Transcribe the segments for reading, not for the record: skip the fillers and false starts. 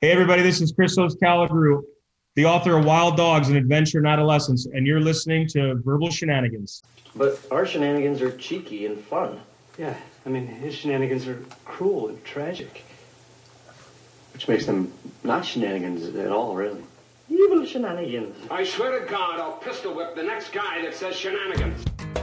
Hey, everybody, this is Christos Calagru, the author of Wild Dogs, An Adventure in Adolescence, and you're listening to Verbal Shenanigans. But our shenanigans are cheeky and fun. Yeah, I mean, his shenanigans are cruel and tragic. Which makes them not shenanigans at all, really. Evil shenanigans. I swear to God, I'll pistol whip the next guy that says shenanigans.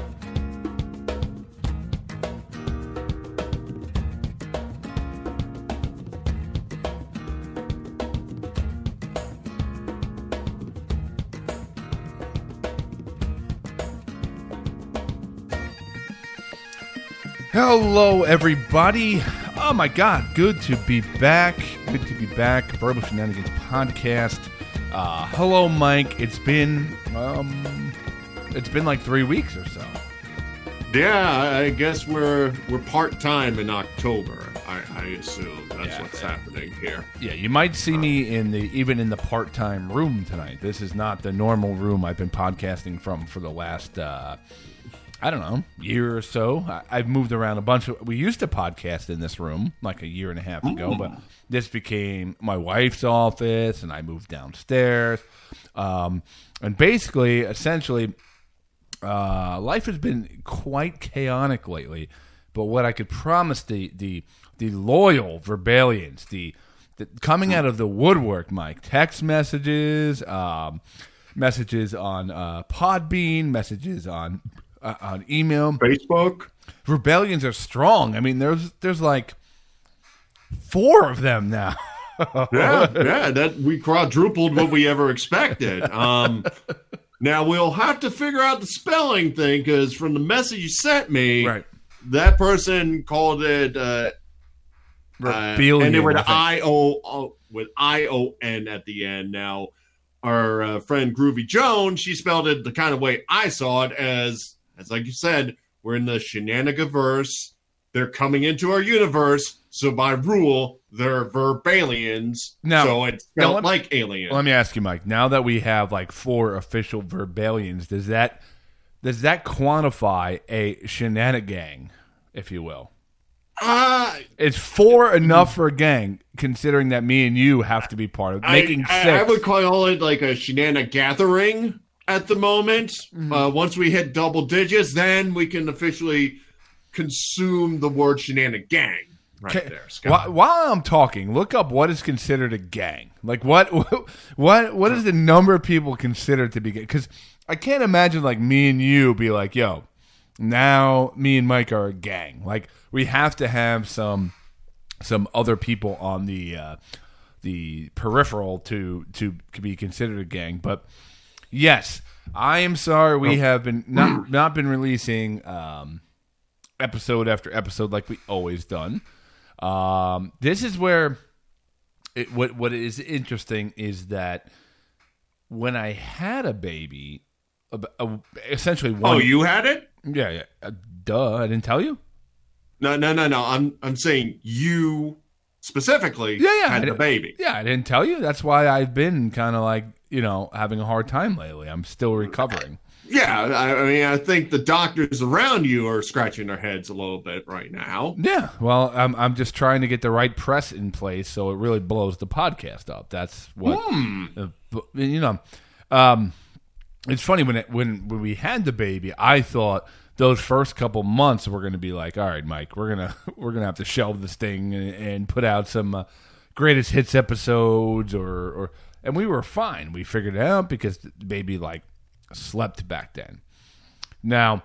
Hello, everybody. Oh, my God. Good to be back. Good to be back. Verbal Shenanigans podcast. Hello, Mike. It's been like 3 weeks or so. Yeah, I guess we're part-time in October. I assume that's what's happening here. Yeah, you might see me even in the part-time room tonight. This is not the normal room I've been podcasting from for the last year or so. I've moved around a bunch. We used to podcast in this room like a year and a half ago, but this became my wife's office, and I moved downstairs. And basically, essentially, life has been quite chaotic lately. But what I could promise the loyal Verbalians, the coming out of the woodwork, Mike, text messages, messages on Podbean, messages on email, Facebook. Rebellions are strong. I mean, there's like 4 of them now. yeah, that we quadrupled what we ever expected. Now we'll have to figure out the spelling thing, because from the message you sent me, right, that person called it Rebellion, and it with ION at the end. Now our friend Groovy Jones, she spelled it the kind of way I saw it, as like you said, we're in the Shenanigaverse. They're coming into our universe, so by rule, they're Verbalians. Now, so it's spelled like alien. Let me ask you, Mike. Now that we have like 4 official Verbalians, does that quantify a Shenanigang, if you will? Is 4 enough for a gang, considering that me and you have to be part of making 6? I would call it like a Shenanigathering at the moment. Mm-hmm. Once we hit double digits, then we can officially consume the word Shenanigang right there, Scott. While I'm talking, look up what is considered a gang. Like what is the number of people considered to be gang? Because I can't imagine like me and you be like, yo, now me and Mike are a gang. Like we have to have some other people on the peripheral to be considered a gang. But yes, I am sorry we have been not been releasing episode after episode like we always done. This is where what is interesting is that when I had a baby, essentially one. Oh, you had it? Yeah. Duh, I didn't tell you. No. I'm saying you specifically had the baby. Yeah, I didn't tell you. That's why I've been kind of like, having a hard time lately. I'm still recovering. Yeah, I mean, I think the doctors around you are scratching their heads a little bit right now. Yeah, well, I'm just trying to get the right press in place so it really blows the podcast up. That's what It's funny when we had the baby, I thought those first couple months were going to be like, all right, Mike, we're gonna have to shelve this thing and put out some greatest hits episodes and we were fine. We figured it out because the baby like slept back then. Now,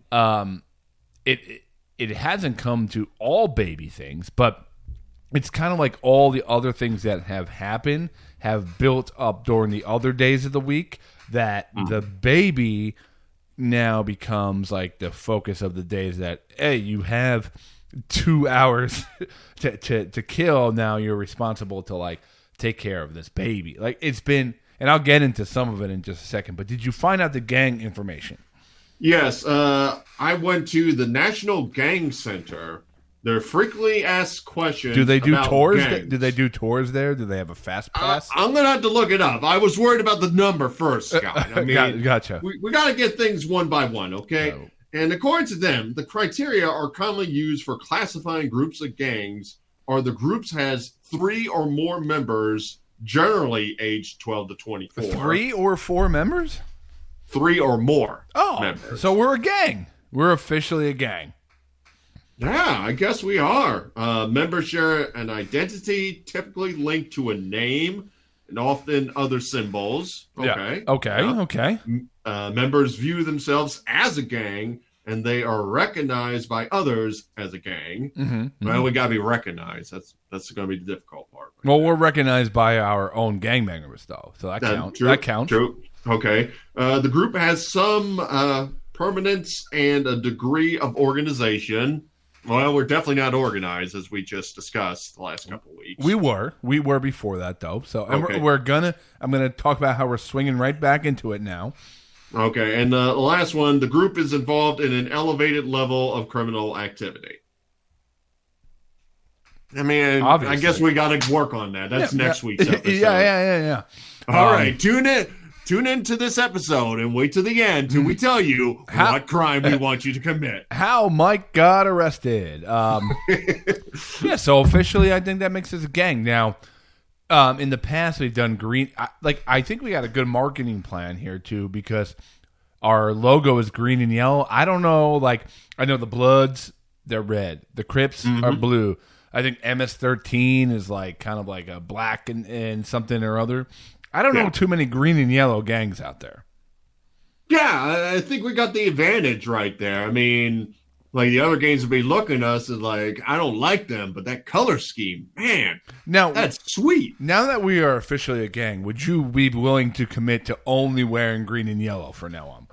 it hasn't come to all baby things, but it's kind of like all the other things that have happened have built up during the other days of the week, that the baby now becomes like the focus of the days, that, hey, you have 2 hours to kill. Now you're responsible to like take care of this baby. Like it's been, and I'll get into some of it in just a second, but did you find out the gang information? Yes, I went to the National Gang Center. They're frequently asked questions. Do they do tours? Gangs. Do they do tours there? Do they have a fast pass? I'm going to have to look it up. I was worried about the number first, Scott. I mean, gotcha. We got to get things one by one, okay? And according to them, the criteria are commonly used for classifying groups of gangs are the groups has 3 or more members, generally aged 12 to 24. 3 or 4 members? 3 or more Oh, members. so we're a gang. We're officially a gang. Yeah, I guess we are. Members share an identity typically linked to a name and often other symbols. Okay. Yeah. Okay. Yeah. Okay. Members view themselves as a gang, and they are recognized by others as a gang. Mm-hmm. Well, we got to be recognized. That's going to be the difficult part. Well, we're recognized by our own gang members, though, so that counts. True, that counts. True. Okay. The group has some permanence and a degree of organization. Well, we're definitely not organized, as we just discussed the last couple of weeks. We were before that, though. So and Okay. I'm gonna talk about how we're swinging right back into it now. Okay, and the last one, the group is involved in an elevated level of criminal activity. I mean, Obviously. I guess we got to work on that. That's next week's episode. Yeah. All right, tune into this episode and wait to the end till we tell you what crime we want you to commit. How Mike got arrested. Yeah, so officially, I think that makes us a gang. Now, in the past, we've done green. I think we got a good marketing plan here, too, because our logo is green and yellow. I don't know. I know the Bloods, they're red. The Crips are blue. I think MS-13 is kind of like a black and something or other. I don't know too many green and yellow gangs out there. Yeah, I think we got the advantage right there. I mean, the other gangs would be looking at us and I don't like them, but that color scheme, man, Now, that's sweet. now that we are officially a gang, would you be willing to commit to only wearing green and yellow from now on?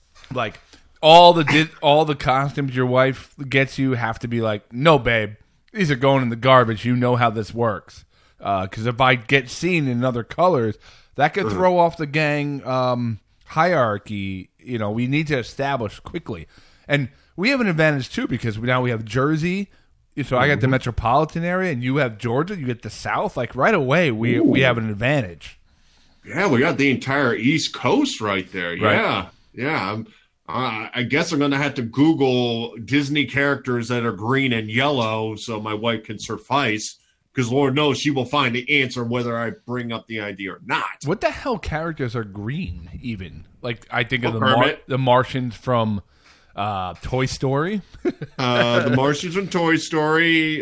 All the costumes your wife gets you have to be no, babe, these are going in the garbage. You know how this works. Because if I get seen in other colors, that could throw off the gang hierarchy. We need to establish quickly. And we have an advantage, too, because now we have Jersey. So I got the metropolitan area, and you have Georgia. You get the South. Right away, we have an advantage. Yeah, we got the entire East Coast right there. Right. Yeah. I guess I'm going to have to Google Disney characters that are green and yellow so my wife can suffice. Because Lord knows she will find the answer whether I bring up the idea or not. What the hell characters are green, even? I think of Kermit. the Martians from Toy Story. The Martians from Toy Story.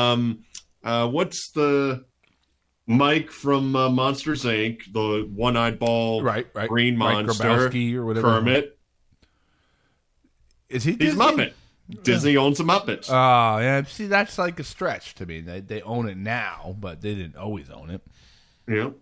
What's the Mike from Monsters, Inc., the one-eyed ball right. green Mike monster. Grabowski or whatever. Kermit. Is he He's Disney? Muppet. Disney owns the Muppets. Oh, yeah. See, that's a stretch to me. They own it now, but they didn't always own it. Yeah.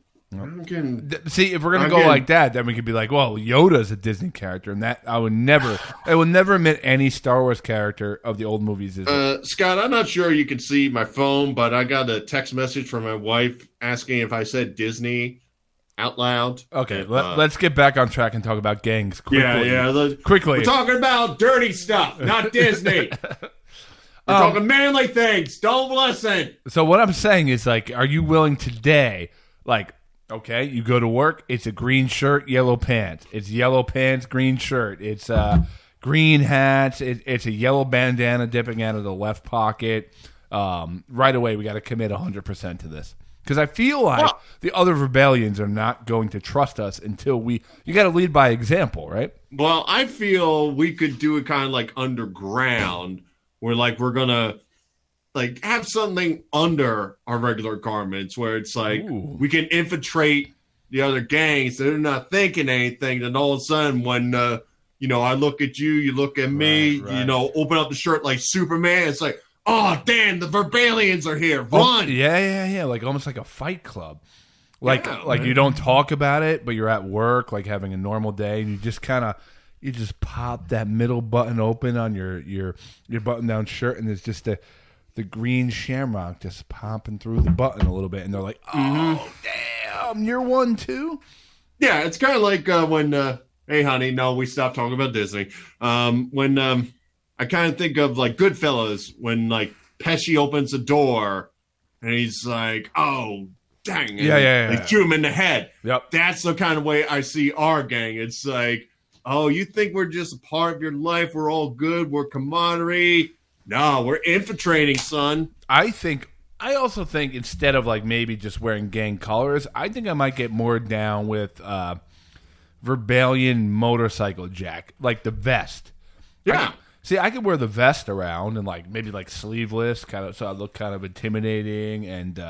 See, if we're gonna go like that, then we could be well, Yoda's a Disney character, and that I would never admit any Star Wars character of the old movies is. Scott, I'm not sure you can see my phone, but I got a text message from my wife asking if I said Disney out loud. Okay, let's get back on track and talk about gangs quickly. Quickly. We're talking about dirty stuff, not Disney. We're talking manly things. Don't listen. So what I'm saying is, are you willing today, okay, you go to work, it's a green shirt, yellow pants. It's yellow pants, green shirt. It's green hats. It's a yellow bandana dipping out of the left pocket. Right away, we got to commit 100% to this. Because I feel the other rebellions are not going to trust us until you got to lead by example, right? Well, I feel we could do it kind of like underground, where we're going to have something under our regular garments where it's we can infiltrate the other gangs. They're not thinking anything. Then all of a sudden when, I look at you, you look at me, right. Open up the shirt like Superman. It's oh, damn, the Verbalians are here. Run. Oh, yeah. Almost like a fight club. You don't talk about it, but you're at work, having a normal day, and you just you just pop that middle button open on your button-down shirt, and there's just the green shamrock just popping through the button a little bit, and they're oh, damn, you're one too? Yeah, it's kind of like when, hey, honey, no, we stopped talking about Disney. When I kind of think of Goodfellas when Pesci opens the door and he's oh, dang. And yeah. They shoot him in the head. Yep. That's the kind of way I see our gang. It's oh, you think we're just a part of your life? We're all good. We're camaraderie. No, we're infiltrating, son. I think I also think instead of like maybe just wearing gang colors, I think I might get more down with Verbalian motorcycle jack, like the vest. Yeah. I could wear the vest around and like maybe like sleeveless, kind of, so I look kind of intimidating, and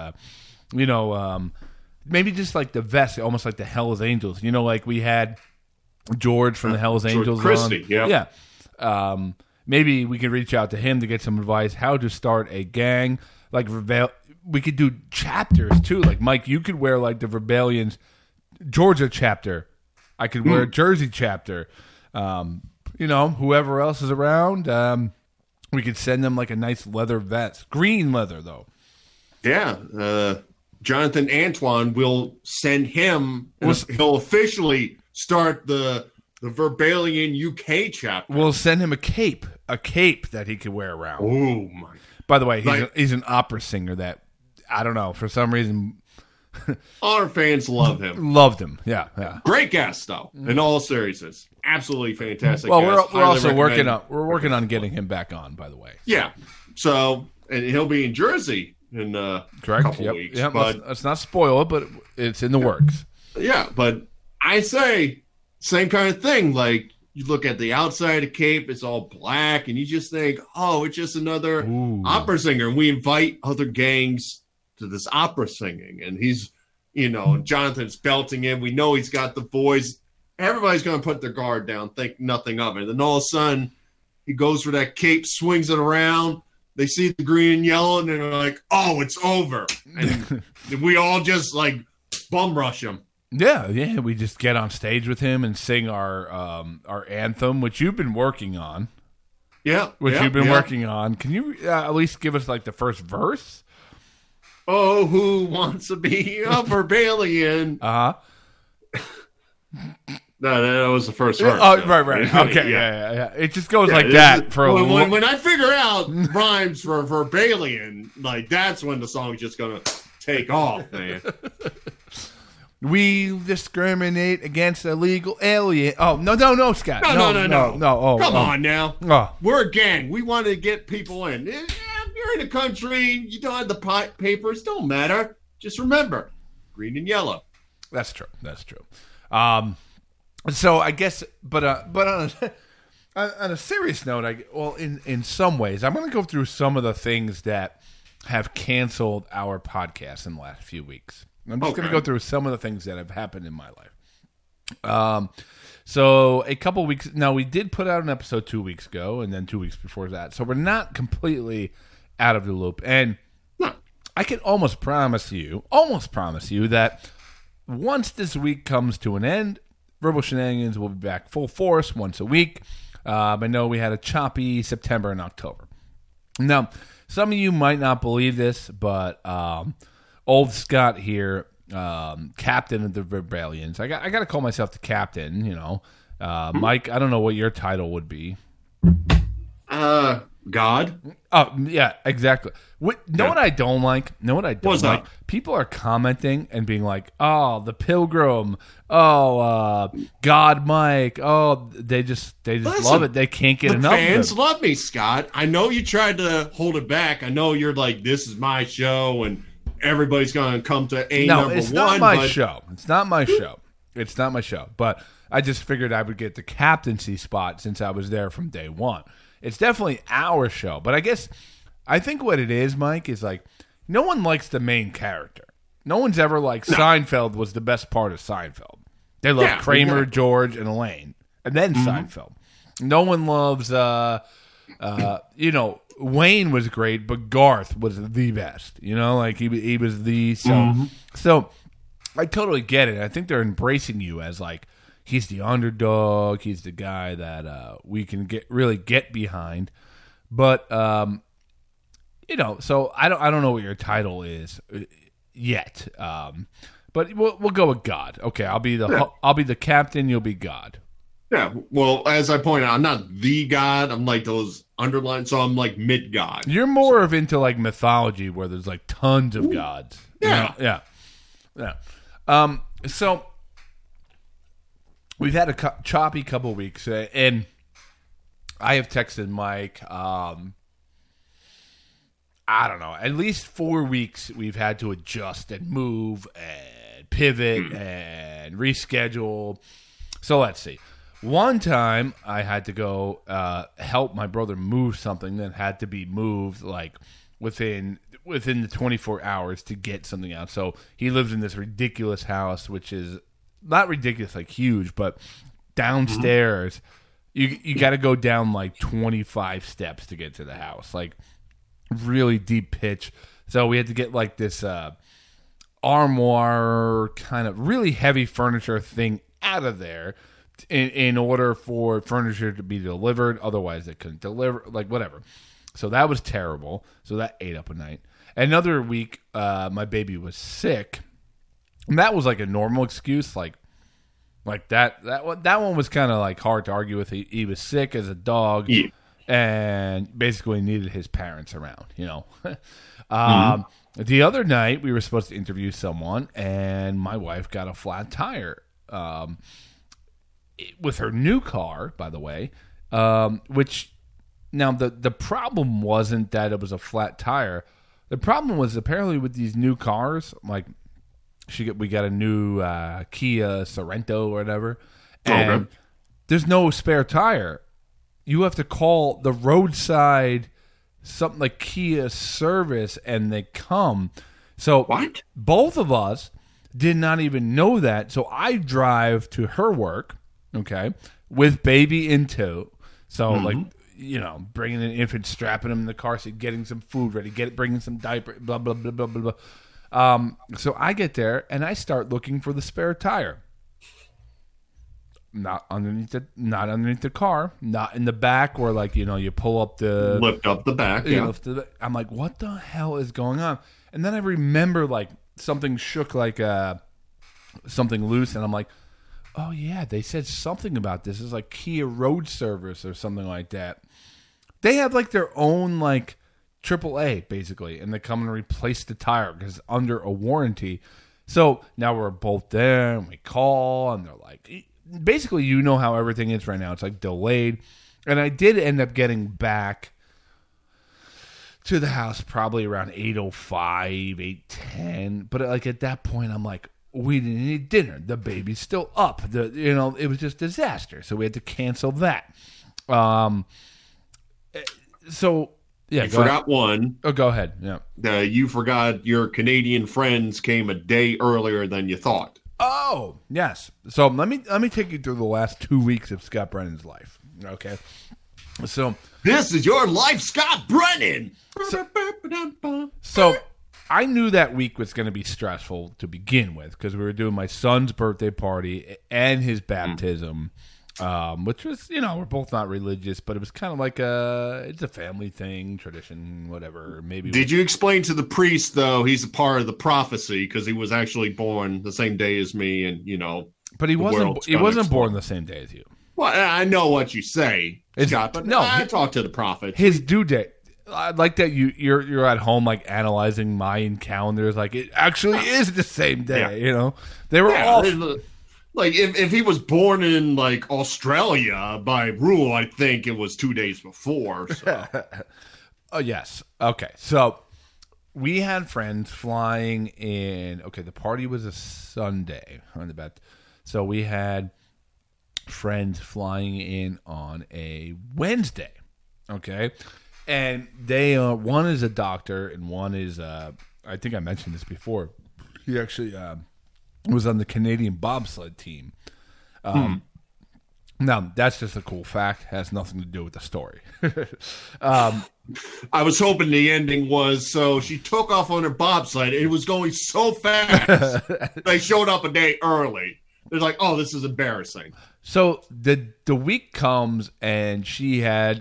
maybe just like the vest, almost like the Hells Angels. You know, like we had George from the Hells Angels Christie, on. Yeah. Maybe we could reach out to him to get some advice how to start a gang. Like we could do chapters too. Like Mike, you could wear like the Verbalians Georgia chapter. I could wear a Jersey chapter. Whoever else is around, we could send them like a nice leather vest, green leather though. Yeah, Jonathan Antoine will send him. He'll officially start the Verbalian UK chapter. We'll send him a cape that he could wear around. Oh my! By the way, he's an opera singer that I don't know for some reason. Our fans love him. Loved him. Yeah. Great guest though. In all seriousness, absolutely fantastic. Well, guest. we're also working on getting him back on. By the way. Yeah. So, and he'll be in Jersey in a couple weeks. Yep. But let's not spoil it, but it's in the works. Yeah, but I say same kind of thing. Like you look at the outside of Cape, it's all black, and you just think, oh, it's just another opera singer. And we invite other gangs to this opera singing, and he's, Jonathan's belting him. We know he's got the voice. Everybody's going to put their guard down, think nothing of it. And then all of a sudden, he goes for that cape, swings it around. They see the green and yellow, and they're like, oh, it's over. And we all just, like, bum rush him. Yeah. We just get on stage with him and sing our anthem, which you've been working on. Yeah. Working on. Can you at least give us, like, the first verse? Oh, who wants to be a Verbalian? No, that was the first verse. Oh, right. Okay, yeah. It just goes like that for a little. When I figure out rhymes for Verbalian, like that's when the song's just gonna take off, man. We discriminate against illegal alien. Oh, no, Scott. No. Oh, come on now. Oh. We're a gang. We want to get people in. You're in the country. You don't have the papers. Don't matter. Just remember, green and yellow. That's true. So I guess, but on a serious note, in some ways, I'm going to go through some of the things that have canceled our podcast in the last few weeks. I'm just going to go through some of the things that have happened in my life. So a couple weeks now, we did put out an episode 2 weeks ago, and then 2 weeks before that. So we're not completely out of the loop, and I can almost promise you that once this week comes to an end, Verbal Shenanigans will be back full force once a week. I know we had a choppy September and October. Now, some of you might not believe this, but old Scott here, captain of the Verbalians. I got to call myself the captain, Mike, I don't know what your title would be. God. Oh, yeah, exactly. What I don't like? What's like? that? People are commenting and being like, oh, the Pilgrim. Oh, God Mike. Oh, they just love it. They can't get enough of it. Fans love me, Scott. I know you tried to hold it back. I know you're like, this is my show, and everybody's going to come to number one. It's not my show. It's not my show. But I just figured I would get the captaincy spot since I was there from day one. It's definitely our show, but I think what it is, Mike, is like no one likes the main character. No one's ever like Seinfeld was the best part of Seinfeld. They love Kramer, George, and Elaine, and then Seinfeld. No one loves, Wayne was great, but Garth was the best. Like he was the so I totally get it. I think they're embracing you as like. He's the underdog. He's the guy that we can really get behind. But so I don't know what your title is yet. But we'll go with God. Okay, I'll be the captain. You'll be God. Yeah. Well, as I pointed out, I'm not the God. I'm like those underlined. So I'm like mid God. You're more of into like mythology where there's like tons of gods. Yeah. Yeah. So. We've had a choppy couple weeks, and I have texted Mike. I I don't know, at least 4 weeks we've had to adjust and move and pivot and reschedule. So let's see. One time I had to go help my brother move something that had to be moved like within the 24 hours to get something out. So he lives in this ridiculous house, which is not ridiculous, like huge, but downstairs you got to go down like 25 steps to get to the house. Like really deep pitch. So we had to get like this armoire kind of really heavy furniture thing out of there in order for furniture to be delivered. Otherwise they couldn't deliver, like whatever. So that was terrible. So that ate up a night. Another week, my baby was sick. And that was like a normal excuse. Like that one was kind of like hard to argue with. He was sick as a dog. Yeah. And basically needed his parents around, you know. The other night, we were supposed to interview someone, and my wife got a flat tire with her new car, by the way, which now the problem wasn't that it was a flat tire. The problem was apparently with these new cars, like we got a new Kia Sorento or whatever, and there's no spare tire. You have to call the roadside something like Kia service, and they come. So what? Both of us did not even know that. So I drive to her work, okay, with baby in tow. So like, you know, bringing an infant, strapping him in the car seat, getting some food ready, bringing some diaper, blah blah blah blah blah blah. So I get there and I start looking for the spare tire. Not underneath the car, not in the back where, like, you know, you pull up lift up the back. Yeah. I'm like, what the hell is going on? And then I remember like something shook, like something loose, and I'm like, oh yeah, they said something about this. It's like Kia Road Service or something like that. They have like their own like AAA basically, and they come and replace the tire because it's under a warranty. So now we're both there and we call, and they're like, basically, you know how everything is right now. It's like delayed. And I did end up getting back to the house probably around 8:05, 8:10. But like at that point, I'm like, we didn't eat dinner. The baby's still up. It was just disaster. So we had to cancel that. So yeah, you forgot one. Oh, go ahead. Yeah. You forgot your Canadian friends came a day earlier than you thought. Oh, yes. So let me take you through the last 2 weeks of Scott Brennan's life. Okay. So this is your life, Scott Brennan. So I knew that week was going to be stressful to begin with because we were doing my son's birthday party and his baptism, which was, you know, we're both not religious, but it was kind of like it's a family thing, tradition, whatever. Maybe. Did you explain to the priest, though, he's a part of the prophecy because he was actually born the same day as me, and, you know. But he wasn't born the same day as you. Well, I know what you say, Scott, but no, I talk to the prophet. His due date. I like that you're at home like analyzing Mayan calendars. Like it actually is the same day. Yeah. You know, they were all like if he was born in like Australia by rule, I think it was 2 days before. So. Oh yes, okay. So we had friends flying in. Okay, the party was a Sunday on the bet. So we had friends flying in on a Wednesday. Okay. And they, one is a doctor, and one is, I think I mentioned this before. He actually was on the Canadian bobsled team. Now, that's just a cool fact. Has nothing to do with the story. I was hoping the ending was, so she took off on her bobsled. It was going so fast. They showed up a day early. They're like, oh, this is embarrassing. So the week comes, and she had...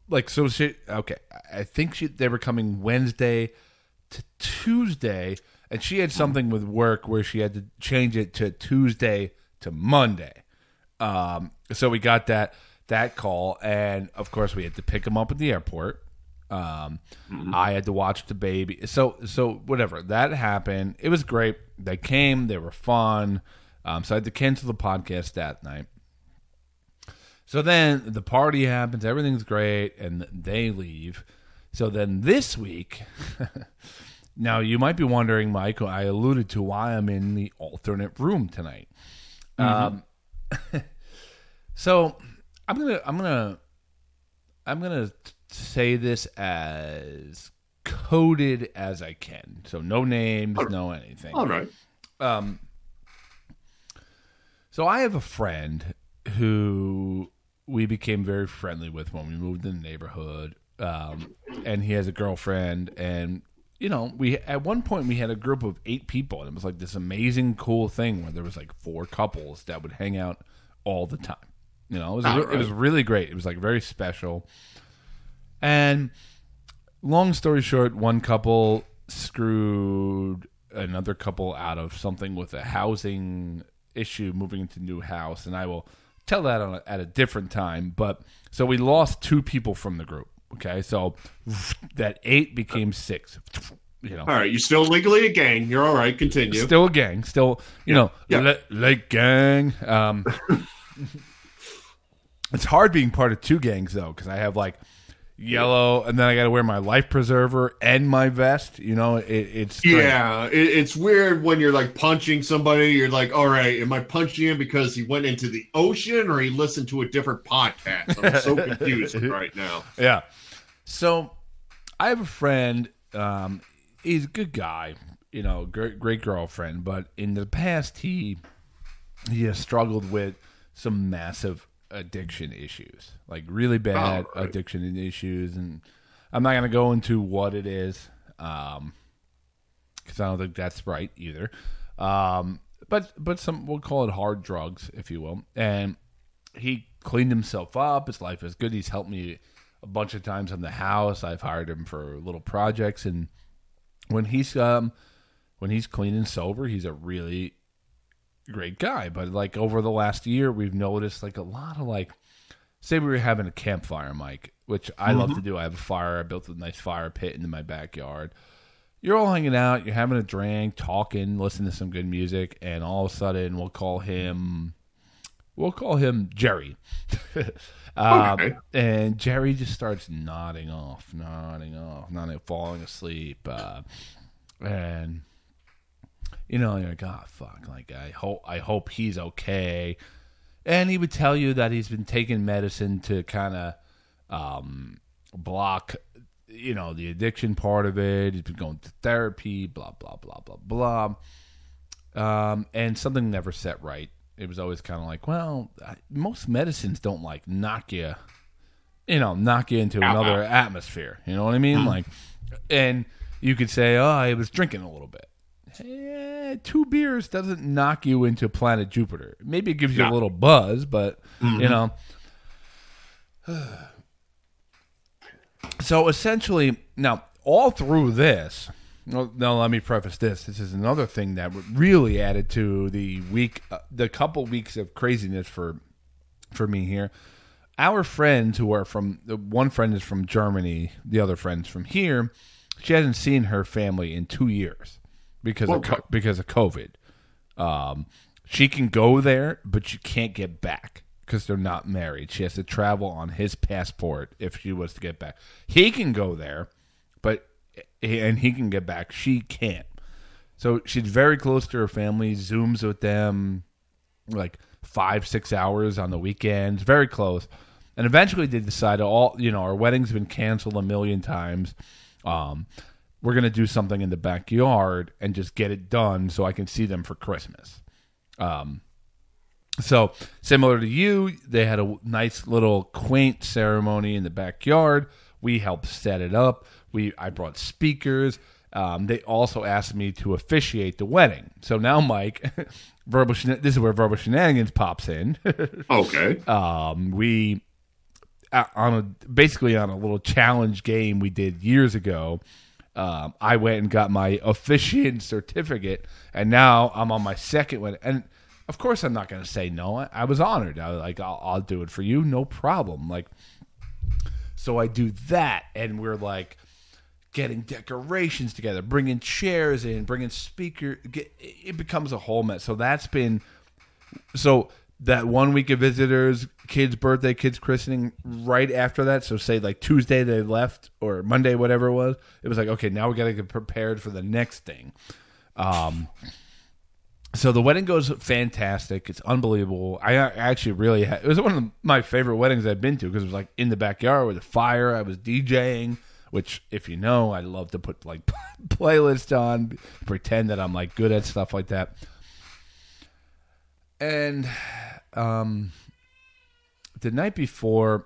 I think they were coming Wednesday to Tuesday, and she had something with work where she had to change it to Tuesday to Monday. So we got that call, and of course we had to pick them up at the airport. I had to watch the baby. So whatever, that happened. It was great. They came. They were fun. So I had to cancel the podcast that night. So then the party happens, everything's great, and they leave. So then this week, now you might be wondering, Mike, I alluded to why I'm in the alternate room tonight. So I'm gonna say this as coded as I can. So no names, no anything. All right. So I have a friend who we became very friendly with when we moved in the neighborhood, and he has a girlfriend. And we at one point we had a group of 8 people, and it was like this amazing, cool thing where there was like 4 couples that would hang out all the time. It was really great. It was like very special. And long story short, one couple screwed another couple out of something with a housing issue, moving into a new house, and I will tell that at a different time. But so we lost 2 people from the group. Okay, so that 8 became 6. All right, you're still legally a gang. You're all right. Continue. Still a gang. Still, like gang. It's hard being part of 2 gangs though, because I have like yellow, and then I got to wear my life preserver and my vest. It's strange. It's weird when you're like punching somebody. You're like, all right, am I punching him because he went into the ocean or he listened to a different podcast? I'm so confused right now. Yeah. So I have a friend. He's a good guy. Great girlfriend. But in the past, he has struggled with some massive addiction issues, like really bad addiction issues, and I'm not going to go into what it is, because I don't think that's right either. But some, we'll call it hard drugs, if you will. And he cleaned himself up. His life is good. He's helped me a bunch of times in the house. I've hired him for little projects, and when he's clean and sober, he's a really great guy. But like over the last year, we've noticed like a lot of like, say we were having a campfire, Mike, which I love to do. I have a fire. I built a nice fire pit in my backyard. You're all hanging out, you're having a drink, talking, listening to some good music, and all of a sudden we'll call him Jerry. Okay. And Jerry just starts nodding off, falling asleep, and you're like, oh fuck, like I hope he's okay. And he would tell you that he's been taking medicine to kind of block, the addiction part of it. He's been going to therapy, blah blah blah blah blah. And something never set right. It was always kind of like, well, most medicines don't like knock you into another atmosphere. You know what I mean? Like, and you could say, oh, I was drinking a little bit. 2 beers doesn't knock you into planet Jupiter. Maybe it gives you a little buzz, but So essentially, now all through this, now let me preface this. This is another thing that really added to the couple weeks of craziness for me here. Our friends who are one friend is from Germany, the other friend's from here. She hasn't seen her family in 2 years. Because of COVID. She can go there, but she can't get back because they're not married. She has to travel on his passport if she was to get back. He can go there, and he can get back. She can't. So she's very close to her family, Zooms with them like 5-6 hours on the weekends, very close. And eventually they decided our wedding's been canceled a million times. We're going to do something in the backyard and just get it done so I can see them for Christmas. So similar to you, they had a nice little quaint ceremony in the backyard. We helped set it up. I brought speakers. They also asked me to officiate the wedding. So now, Mike, this is where Verbal Shenanigans pops in. Okay. We basically on a little challenge game we did years ago. I went and got my officiant certificate, and now I'm on my second one. And of course, I'm not going to say no. I was honored. I was like, I'll do it for you, no problem. Like, so I do that, and we're like getting decorations together, bringing chairs in, bringing speakers. It becomes a whole mess. So that 1 week of visitors, kids' birthday, kids' christening, right after that. So say like Tuesday they left or Monday, whatever it was. It was like, okay, now we got to get prepared for the next thing. So the wedding goes fantastic. It's unbelievable. I actually really it was one of my favorite weddings I've been to because it was like in the backyard with a fire. I was DJing, which if you know, I love to put like playlists on, pretend that I'm like good at stuff like that. And the night before,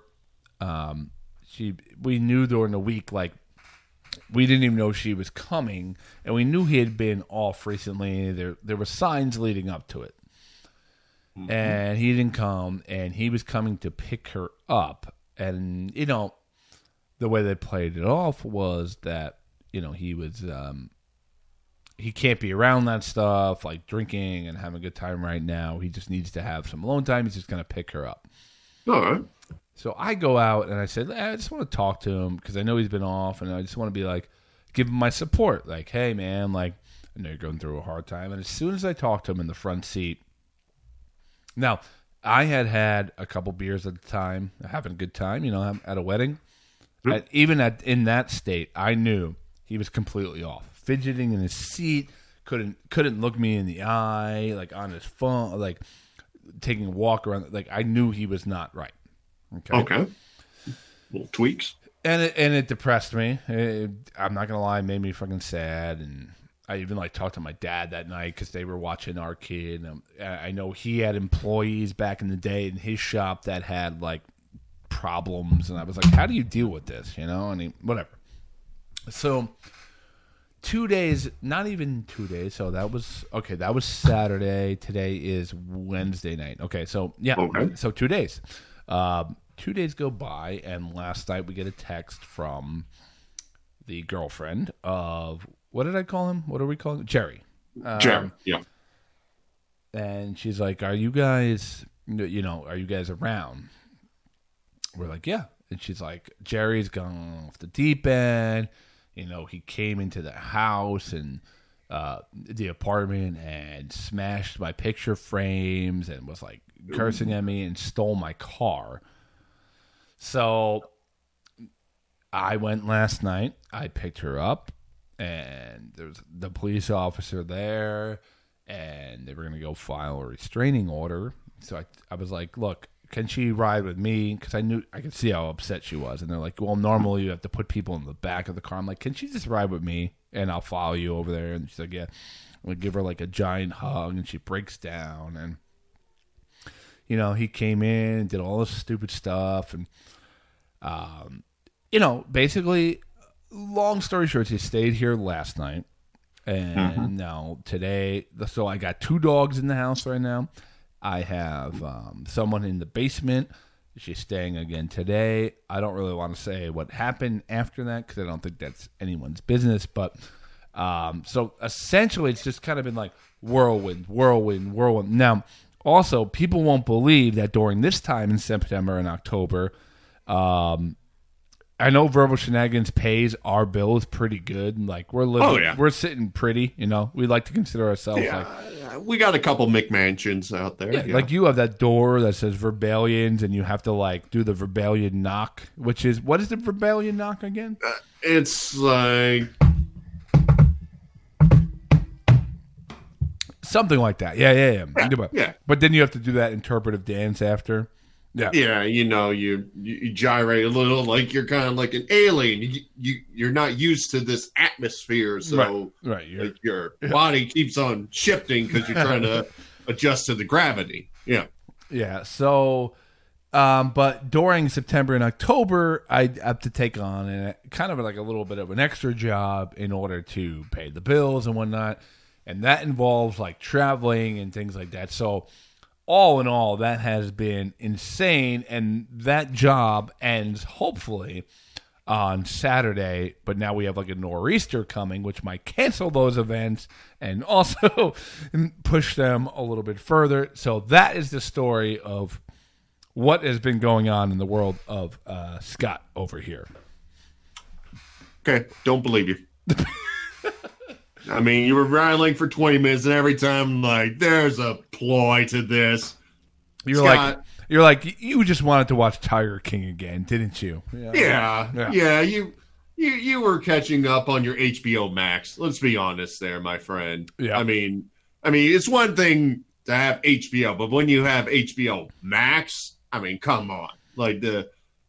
we knew during the week, like, we didn't even know she was coming, and we knew he had been off recently. There were signs leading up to it. Mm-hmm. And he didn't come, and he was coming to pick her up. And, you know, the way they played it off was that, you know, he was he can't be around that stuff, like drinking and having a good time right now. He just needs to have some alone time. He's just going to pick her up. All right. So I go out and I said, I just want to talk to him because I know he's been off, and I just want to be like, give him my support. Like, hey, man, like, I know you're going through a hard time. And as soon as I talked to him in the front seat, now, I had a couple beers at the time, having a good time, you know, at a wedding. Mm-hmm. In that state, I knew he was completely off. Fidgeting in his seat, couldn't look me in the eye, like on his phone, like taking a walk around. Like, I knew he was not right. Okay. Little tweaks. And it depressed me. I'm not gonna lie, it made me fucking sad. And I even like talked to my dad that night because they were watching our kid. And I know he had employees back in the day in his shop that had like problems, and I was like, how do you deal with this? You know, whatever. So 2 days, not even 2 days. So that was Saturday. Today is Wednesday night. Okay, so yeah, okay. So 2 days. 2 days go by, and last night we get a text from the girlfriend of, what did I call him? What are we calling him? Jerry. Jerry, yeah. And she's like, are you guys around? We're like, yeah. And she's like, Jerry's gone off the deep end. You know, he came into the house and the apartment and smashed my picture frames and was like cursing at me and stole my car. So I went last night. I picked her up, and there was the police officer there, and they were going to go file a restraining order. So I was like, look, can she ride with me? Because I could see how upset she was. And they're like, well, normally you have to put people in the back of the car. I'm like, can she just ride with me, and I'll follow you over there? And she's like, yeah. I'm going to give her like a giant hug, and she breaks down. And, you know, he came in and did all this stupid stuff. And, you know, basically, long story short, she stayed here last night. And now today, so I got 2 dogs in the house right now. I have someone in the basement. She's staying again today. I don't really want to say what happened after that because I don't think that's anyone's business. But so essentially, it's just kind of been like whirlwind. Now, also, people won't believe that during this time in September and October, I know Verbal Shenanigans pays our bills pretty good. Like, we're living, we're sitting pretty, you know. We like to consider ourselves we got a couple McMansions out there. Yeah, like you have that door that says Verbalians, and you have to like do the Verbalian knock, which is, what is the Verbalian knock again? It's like something like that. Yeah. Yeah. But then you have to do that interpretive dance after. Yeah, you know, you gyrate a little, like you're kind of like an alien. You're not used to this atmosphere, so right. Like your body keeps on shifting because you're trying to adjust to the gravity. Yeah. So, but during September and October, I have to take on kind of like a little bit of an extra job in order to pay the bills and whatnot, and that involves like traveling and things like that. So, all in all, that has been insane, and that job ends hopefully on Saturday, but now we have like a nor'easter coming, which might cancel those events and also push them a little bit further. So that is the story of what has been going on in the world of Scott over here. Okay, don't believe you. I mean, you were rattling for 20 minutes, and every time, like, there's a ploy to this. You're like you just wanted to watch Tiger King again, didn't you? Yeah. You were catching up on your HBO Max. Let's be honest, there, my friend. Yeah. I mean, it's one thing to have HBO, but when you have HBO Max, I mean, come on, the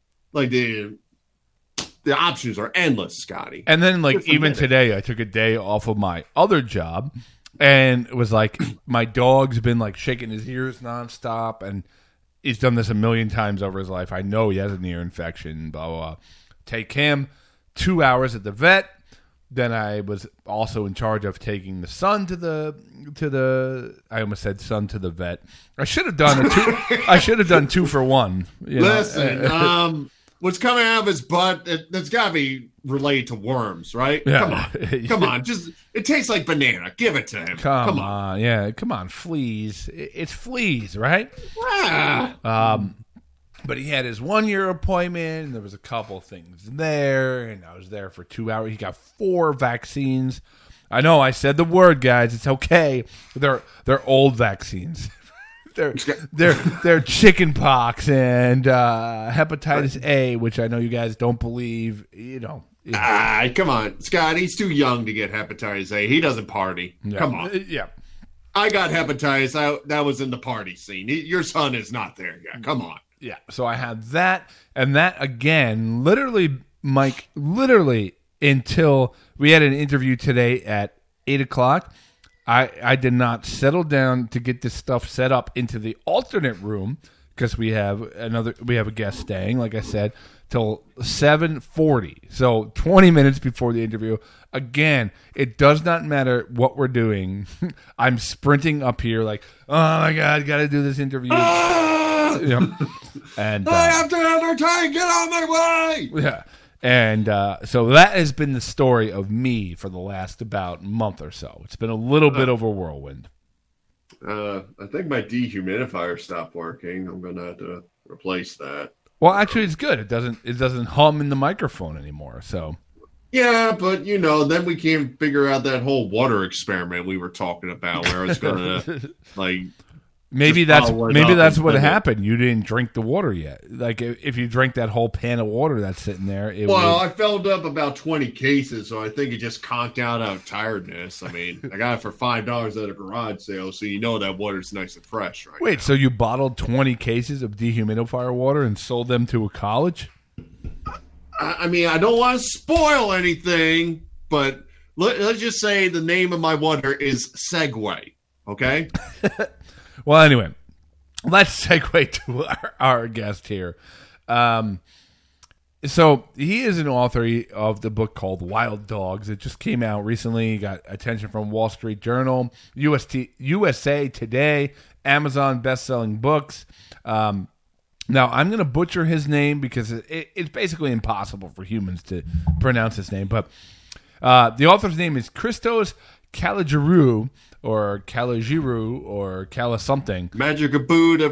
options are endless, Scotty. And then, even today, I took a day off of my other job, and it was like my dog's been shaking his ears nonstop, and he's done this a million times over his life. I know he has an ear infection. Blah blah. Blah. Take him 2 hours at the vet. Then I was also in charge of taking the son to the. I almost said son to the vet. I should have done I should have done 2 for 1. Listen, what's coming out of his butt? That's got to be related to worms, right? Yeah. Come on. Just it tastes like banana. Give it to him. Come on, yeah, come on, fleas. It's fleas, right? But he had his 1-year appointment, and there was a couple things there, and I was there for 2 hours. He got 4 vaccines. I know, I said the word, guys. It's okay. They're old vaccines. they're chicken pox and hepatitis A, which I know you guys don't believe. Come on, Scott. He's too young to get hepatitis A. He doesn't party. Yeah. Come on. Yeah. I got hepatitis. That was in the party scene. Your son is not there yet. Come on. Yeah, so I had that, and that again, literally, Mike, until we had an interview today at 8 o'clock. I did not settle down to get this stuff set up into the alternate room because we have a guest staying, like I said, till 7:40. So 20 minutes before the interview. Again, it does not matter what we're doing. I'm sprinting up here like, oh my God, got to do this interview. Yep. And I have to entertain. Get out of my way. Yeah. And so that has been the story of me for the last about month or so. It's been a little bit of a whirlwind. I think my dehumidifier stopped working. I'm going to have to replace that. Well, actually, it's good. It doesn't hum in the microphone anymore. So. Yeah, but then we can't figure out that whole water experiment we were talking about, where it's going to Maybe that's what happened. You didn't drink the water yet. If you drank that whole pan of water that's sitting there, I filled up about 20 cases, so I think it just conked out of tiredness. I mean, I got it for $5 at a garage sale, so that water's nice and fresh, right? Wait, so you bottled 20 cases of dehumidifier water and sold them to a college? I mean, I don't want to spoil anything, but let's just say the name of my water is Segway. Okay. Well, anyway, let's segue to our guest here. So he is an author of the book called Wild Dogs. It just came out recently. He got attention from Wall Street Journal, USA Today, Amazon best-selling books. Now, I'm going to butcher his name because it's basically impossible for humans to pronounce his name. But the author's name is Christos Caligiru, or Caligiru, or Cala something. Magic Buddha.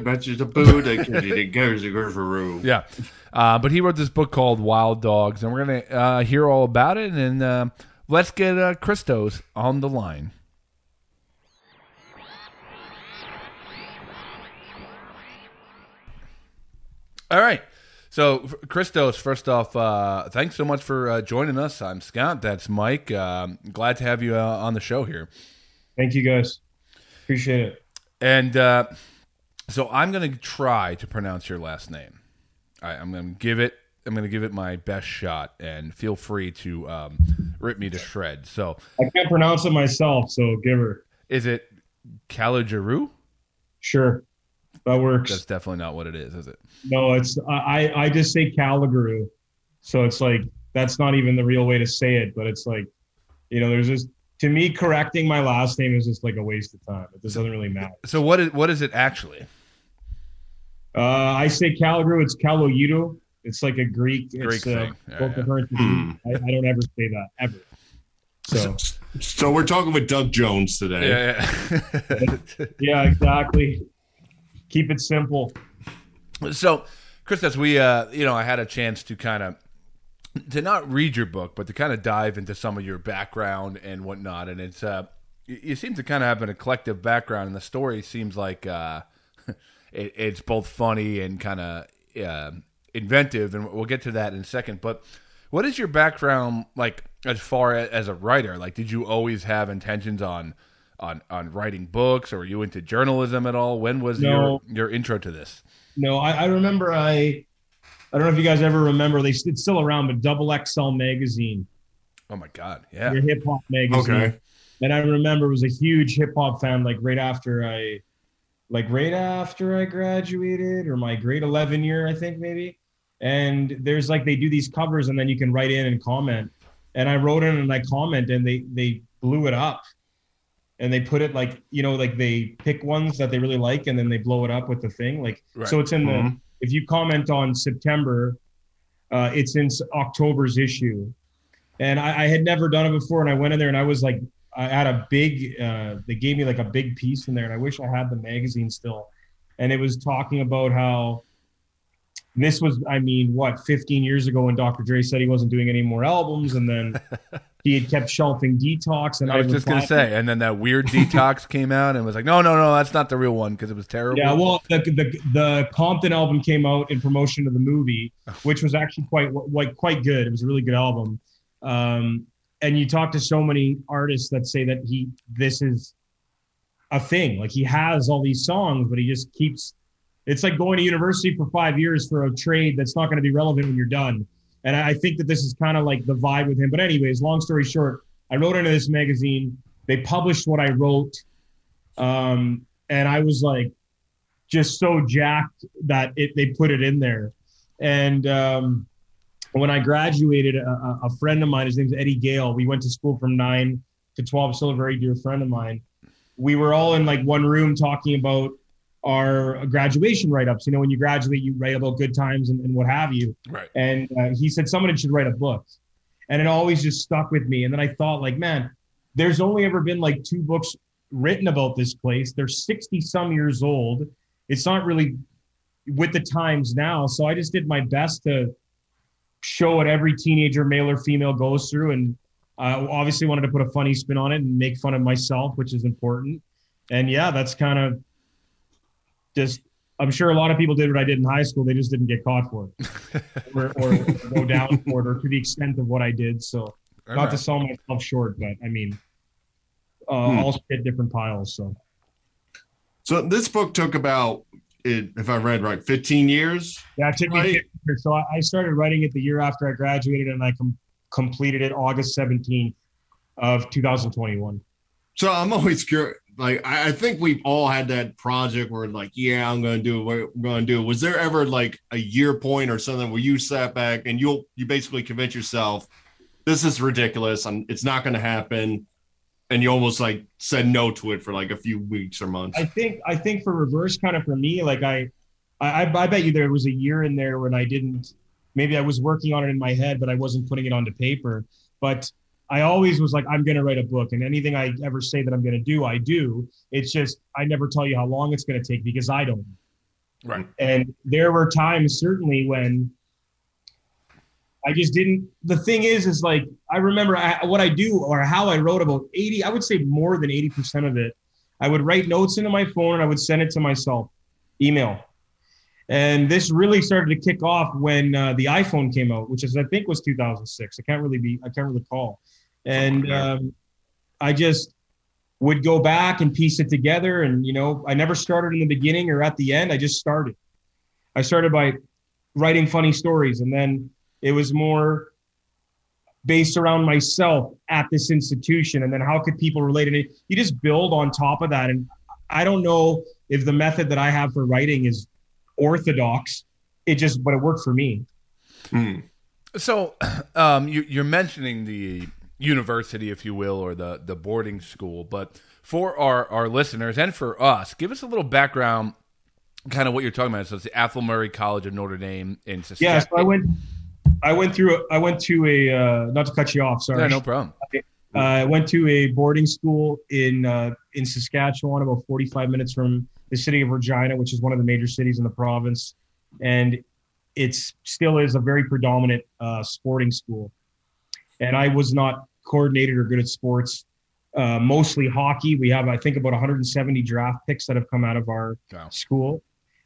Yeah. But he wrote this book called Wild Dogs, and we're going to hear all about it. And let's get Christos on the line. All right. So, Christos, first off, thanks so much for joining us. I'm Scott. That's Mike. Glad to have you on the show here. Thank you, guys. Appreciate it. And so I'm going to try to pronounce your last name. I'm going to give it my best shot, and feel free to rip me to shreds. So I can't pronounce it myself, so give her. Is it Caligiru? Sure, that works. That's definitely not what it is it? No, it's I just say Caligiru, so it's that's not even the real way to say it. But it's there's this. To me, correcting my last name is just a waste of time. It just doesn't really matter. So what is it actually? I say Caligiru. It's Kaloyidu. It's like a Greek thing. I don't ever say that, ever. So we're talking with Doug Jones today. Yeah. Yeah, exactly. Keep it simple. So, Christos, we I had a chance to kind of to not read your book, but to kind of dive into some of your background and whatnot. And it's you seem to kind of have an eclectic background, and the story seems like it's both funny and kind of inventive, and we'll get to that in a second. But what is your background like as far as a writer? Like, did you always have intentions on writing books, or were you into journalism at all? When was your intro to this? No, I remember. I don't know if you guys ever remember. It's still around, but Double XL magazine. Oh my God! Yeah, your hip hop magazine. Okay. And I remember was a huge hip hop fan. Like right after I graduated, or my grade 11 year, I think maybe. And there's like they do these covers, and then you can write in and comment. And I wrote in and I comment, and they blew it up. And they put it like, like they pick ones that they really like, and then they blow it up with the thing. Like, right. So it's in the, if you comment on September, it's in October's issue. And I had never done it before. And I went in there and I was like, I had a big, they gave me like a big piece in there, and I wish I had the magazine still. And it was talking about how this was, 15 years ago when Dr. Dre said he wasn't doing any more albums. And then he had kept shelving Detox. And I was just going to say, and then that weird Detox came out and was like, no, that's not the real one because it was terrible. Yeah, well, the Compton album came out in promotion of the movie, which was actually quite good. It was a really good album. And you talk to so many artists that say that this is a thing. Like, he has all these songs, but he just keeps, it's like going to university for 5 years for a trade that's not going to be relevant when you're done. And I think that this is kind of like the vibe with him. But anyways, long story short, I wrote into this magazine. They published what I wrote. And I was like, just so jacked that they put it in there. And when I graduated, a friend of mine, his name's Eddie Gale. We went to school from 9 to 12, still a very dear friend of mine. We were all in like one room talking about our graduation write-ups. When you graduate, you write about good times and what have you. Right. And he said someone should write a book. And it always just stuck with me. And then I thought, like, man, there's only ever been like 2 books written about this place. They're 60-some years old. It's not really with the times now. So I just did my best to show what every teenager, male or female, goes through. And I obviously wanted to put a funny spin on it and make fun of myself, which is important. And yeah, that's kind of just, I'm sure a lot of people did what I did in high school. They just didn't get caught for it or go down for it, or to the extent of what I did. So not to sell myself short, but all hit different piles. So this book took about, if I read right, 15 years? Yeah, it took me 15 years. So I started writing it the year after I graduated, and I completed it August 17th of 2021. So I'm always curious. Like, I think we've all had that project where, like, yeah, I'm going to do what I'm going to do. Was there ever like a year point or something where you sat back and you basically convince yourself, this is ridiculous, it's not going to happen, and you almost like said no to it for like a few weeks or months? I think for reverse, kind of for me, like I bet you there was a year in there when I didn't. Maybe I was working on it in my head, but I wasn't putting it onto paper. But I always was like, I'm going to write a book, and anything I ever say that I'm going to do, I do. It's just, I never tell you how long it's going to take because I don't. Right. And there were times certainly when I just didn't. The thing is like, I remember what I do or how I wrote about 80, I would say more than 80% of it. I would write notes into my phone and I would send it to myself, email. And this really started to kick off when the iPhone came out, which I think was 2006. I can't really recall. And I just would go back and piece it together. And, I never started in the beginning or at the end. I just started. I started by writing funny stories. And then it was more based around myself at this institution. And then how could people relate? And you just build on top of that. And I don't know if the method that I have for writing is orthodox. But it worked for me. So you're mentioning the university, if you will, or the boarding school, but for our listeners and for us, give us a little background, kind of what you're talking about. So it's the Athol Murray College of Notre Dame in Saskatchewan. Yeah, so I went to a not to cut you off, sorry. Yeah, no problem. I went to a boarding school in Saskatchewan, about 45 minutes from the city of Regina, which is one of the major cities in the province. And it still is a very predominant sporting school. And I was not coordinated or good at sports, mostly hockey. We have, I think, about 170 draft picks that have come out of our school.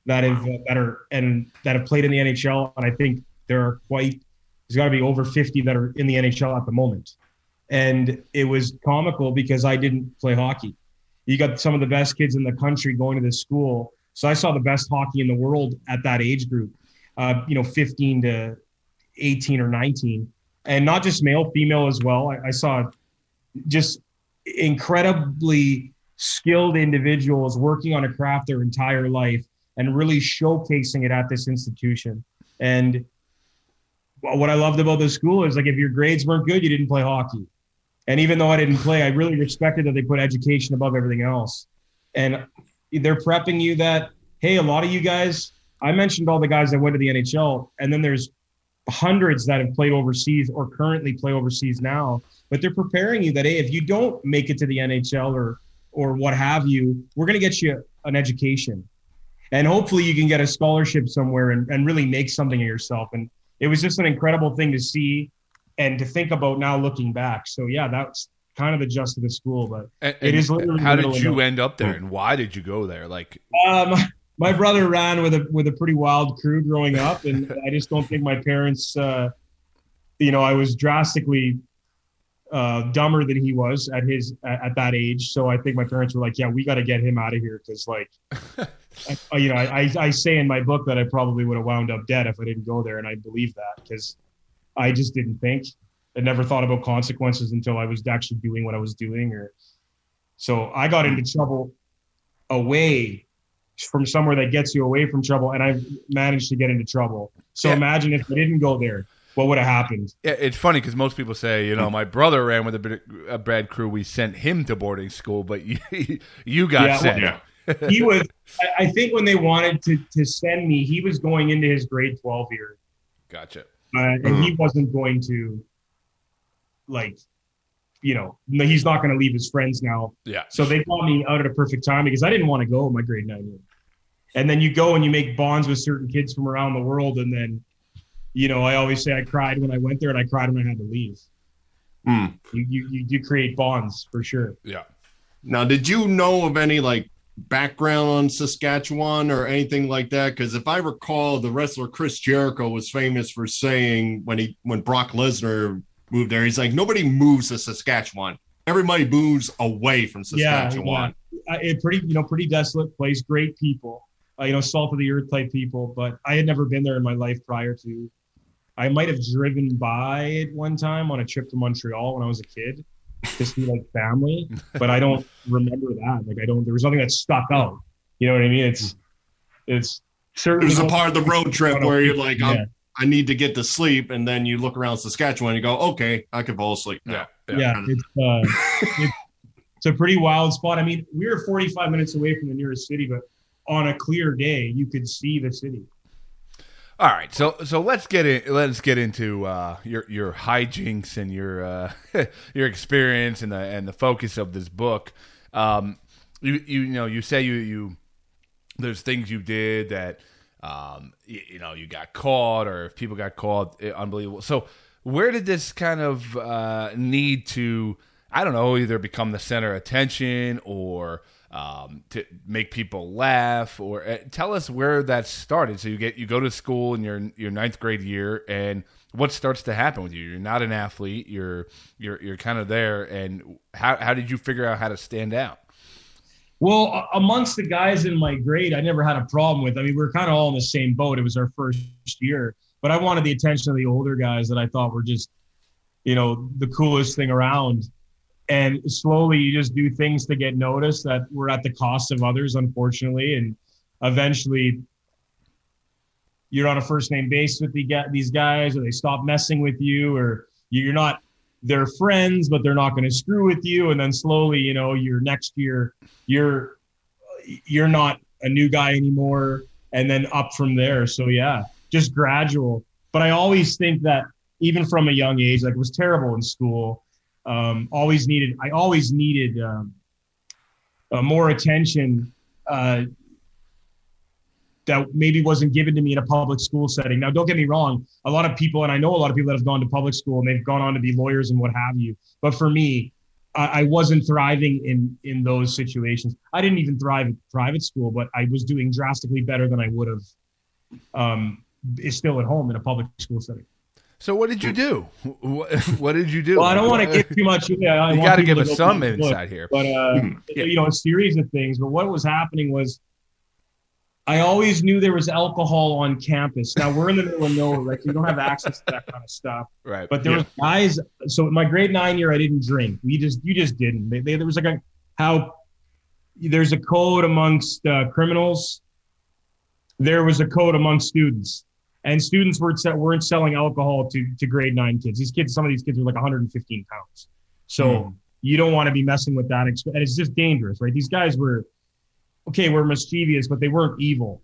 that have played in the NHL, and I think there's got to be over 50 that are in the NHL at the moment. And it was comical because I didn't play hockey. You got some of the best kids in the country going to this school. So I saw the best hockey in the world at that age group, 15 to 18 or 19. And not just male, female as well. I saw just incredibly skilled individuals working on a craft their entire life and really showcasing it at this institution. And what I loved about the school is, like, if your grades weren't good, you didn't play hockey. And even though I didn't play, I really respected that they put education above everything else. And they're prepping you that, hey, a lot of you guys, I mentioned all the guys that went to the NHL, and then there's hundreds that have played overseas or currently play overseas now, but they're preparing you that, hey, if you don't make it to the NHL or what have you, we're going to get you an education. And hopefully you can get a scholarship somewhere and really make something of yourself. And it was just an incredible thing to see and to think about now looking back. So yeah, that's kind of the gist of the school, but it is literally. How did you end up there, and why did you go there? Like, my brother ran with a pretty wild crew growing up, and I just don't think my parents, I was drastically dumber than he was at that age. So I think my parents were like, yeah, we got to get him out of here. Cause like, I say in my book that I probably would have wound up dead if I didn't go there. And I believe that because I just didn't think. I never thought about consequences until I was actually doing what I was doing. So I got into trouble away from somewhere that gets you away from trouble, and I managed to get into trouble. So imagine if I didn't go there, what would have happened? Yeah, it's funny because most people say, my brother ran with a bad crew. We sent him to boarding school, but you got sent. Yeah. He was. I think when they wanted to send me, he was going into his grade 12 year. Gotcha. And he wasn't going to, he's not going to leave his friends now. Yeah. So they got me out at a perfect time because I didn't want to go my grade 9 year. And then you go and you make bonds with certain kids from around the world. And then, I always say I cried when I went there and I cried when I had to leave. You do create bonds for sure. Yeah. Now, did you know of any background on Saskatchewan or anything like that? Because if I recall, the wrestler Chris Jericho was famous for saying when Brock Lesnar moved there, he's like, nobody moves to Saskatchewan. Everybody moves away from Saskatchewan. Yeah. Pretty desolate place, great people, salt of the earth type people. But I had never been there in my life prior to. I might have driven by it one time on a trip to Montreal when I was a kid to see family, but I don't remember that. There was nothing that stuck out. You know what I mean? It's certainly. It was a part of the road trip where you're like, I need to get to sleep, and then you look around Saskatchewan and you go, okay, I can fall asleep now. Yeah. It's a pretty wild spot. I mean, we were 45 minutes away from the nearest city, but on a clear day, you could see the city. All right, so let's get into your hijinks and your your experience and the focus of this book. You say there's things you did that you got caught, or if people got caught, unbelievable. So where did this kind of need to, I don't know, either become the center of attention or to make people laugh, or tell us where that started. So you go to school in your ninth grade year, and what starts to happen with you? You're not an athlete. You're kind of there, and how did you figure out how to stand out? Well, amongst the guys in my grade, I never had a problem with. I mean, we were kind of all in the same boat. It was our first year, but I wanted the attention of the older guys that I thought were just, the coolest thing around. And slowly you just do things to get noticed that were at the cost of others, unfortunately. And eventually you're on a first name basis with these guys, or they stop messing with you, or you're not their friends, but they're not going to screw with you. And then slowly, your next year, you're not a new guy anymore. And then up from there. So yeah, just gradual. But I always think that even from a young age, it was terrible in school. I always needed more attention that maybe wasn't given to me in a public school setting. Now, don't get me wrong. A lot of people, and I know a lot of people that have gone to public school and they've gone on to be lawyers and what have you. But for me, I wasn't thriving in those situations. I didn't even thrive at private school, but I was doing drastically better than I would have still at home in a public school setting. So what did you do? What did you do? Well, I don't want to give too much. Yeah, you got to give us some insight here. But a series of things. But what was happening was, I always knew there was alcohol on campus. Now we're in the middle of nowhere, right? So you don't have access to that kind of stuff. Right. But there was guys. So in my grade 9 year, I didn't drink. You just didn't. There was like there's a code amongst criminals. There was a code amongst students. And students weren't selling alcohol to grade 9 kids. Some of these kids were like 115 pounds. So you don't want to be messing with that. And it's just dangerous, right? These guys were mischievous, but they weren't evil.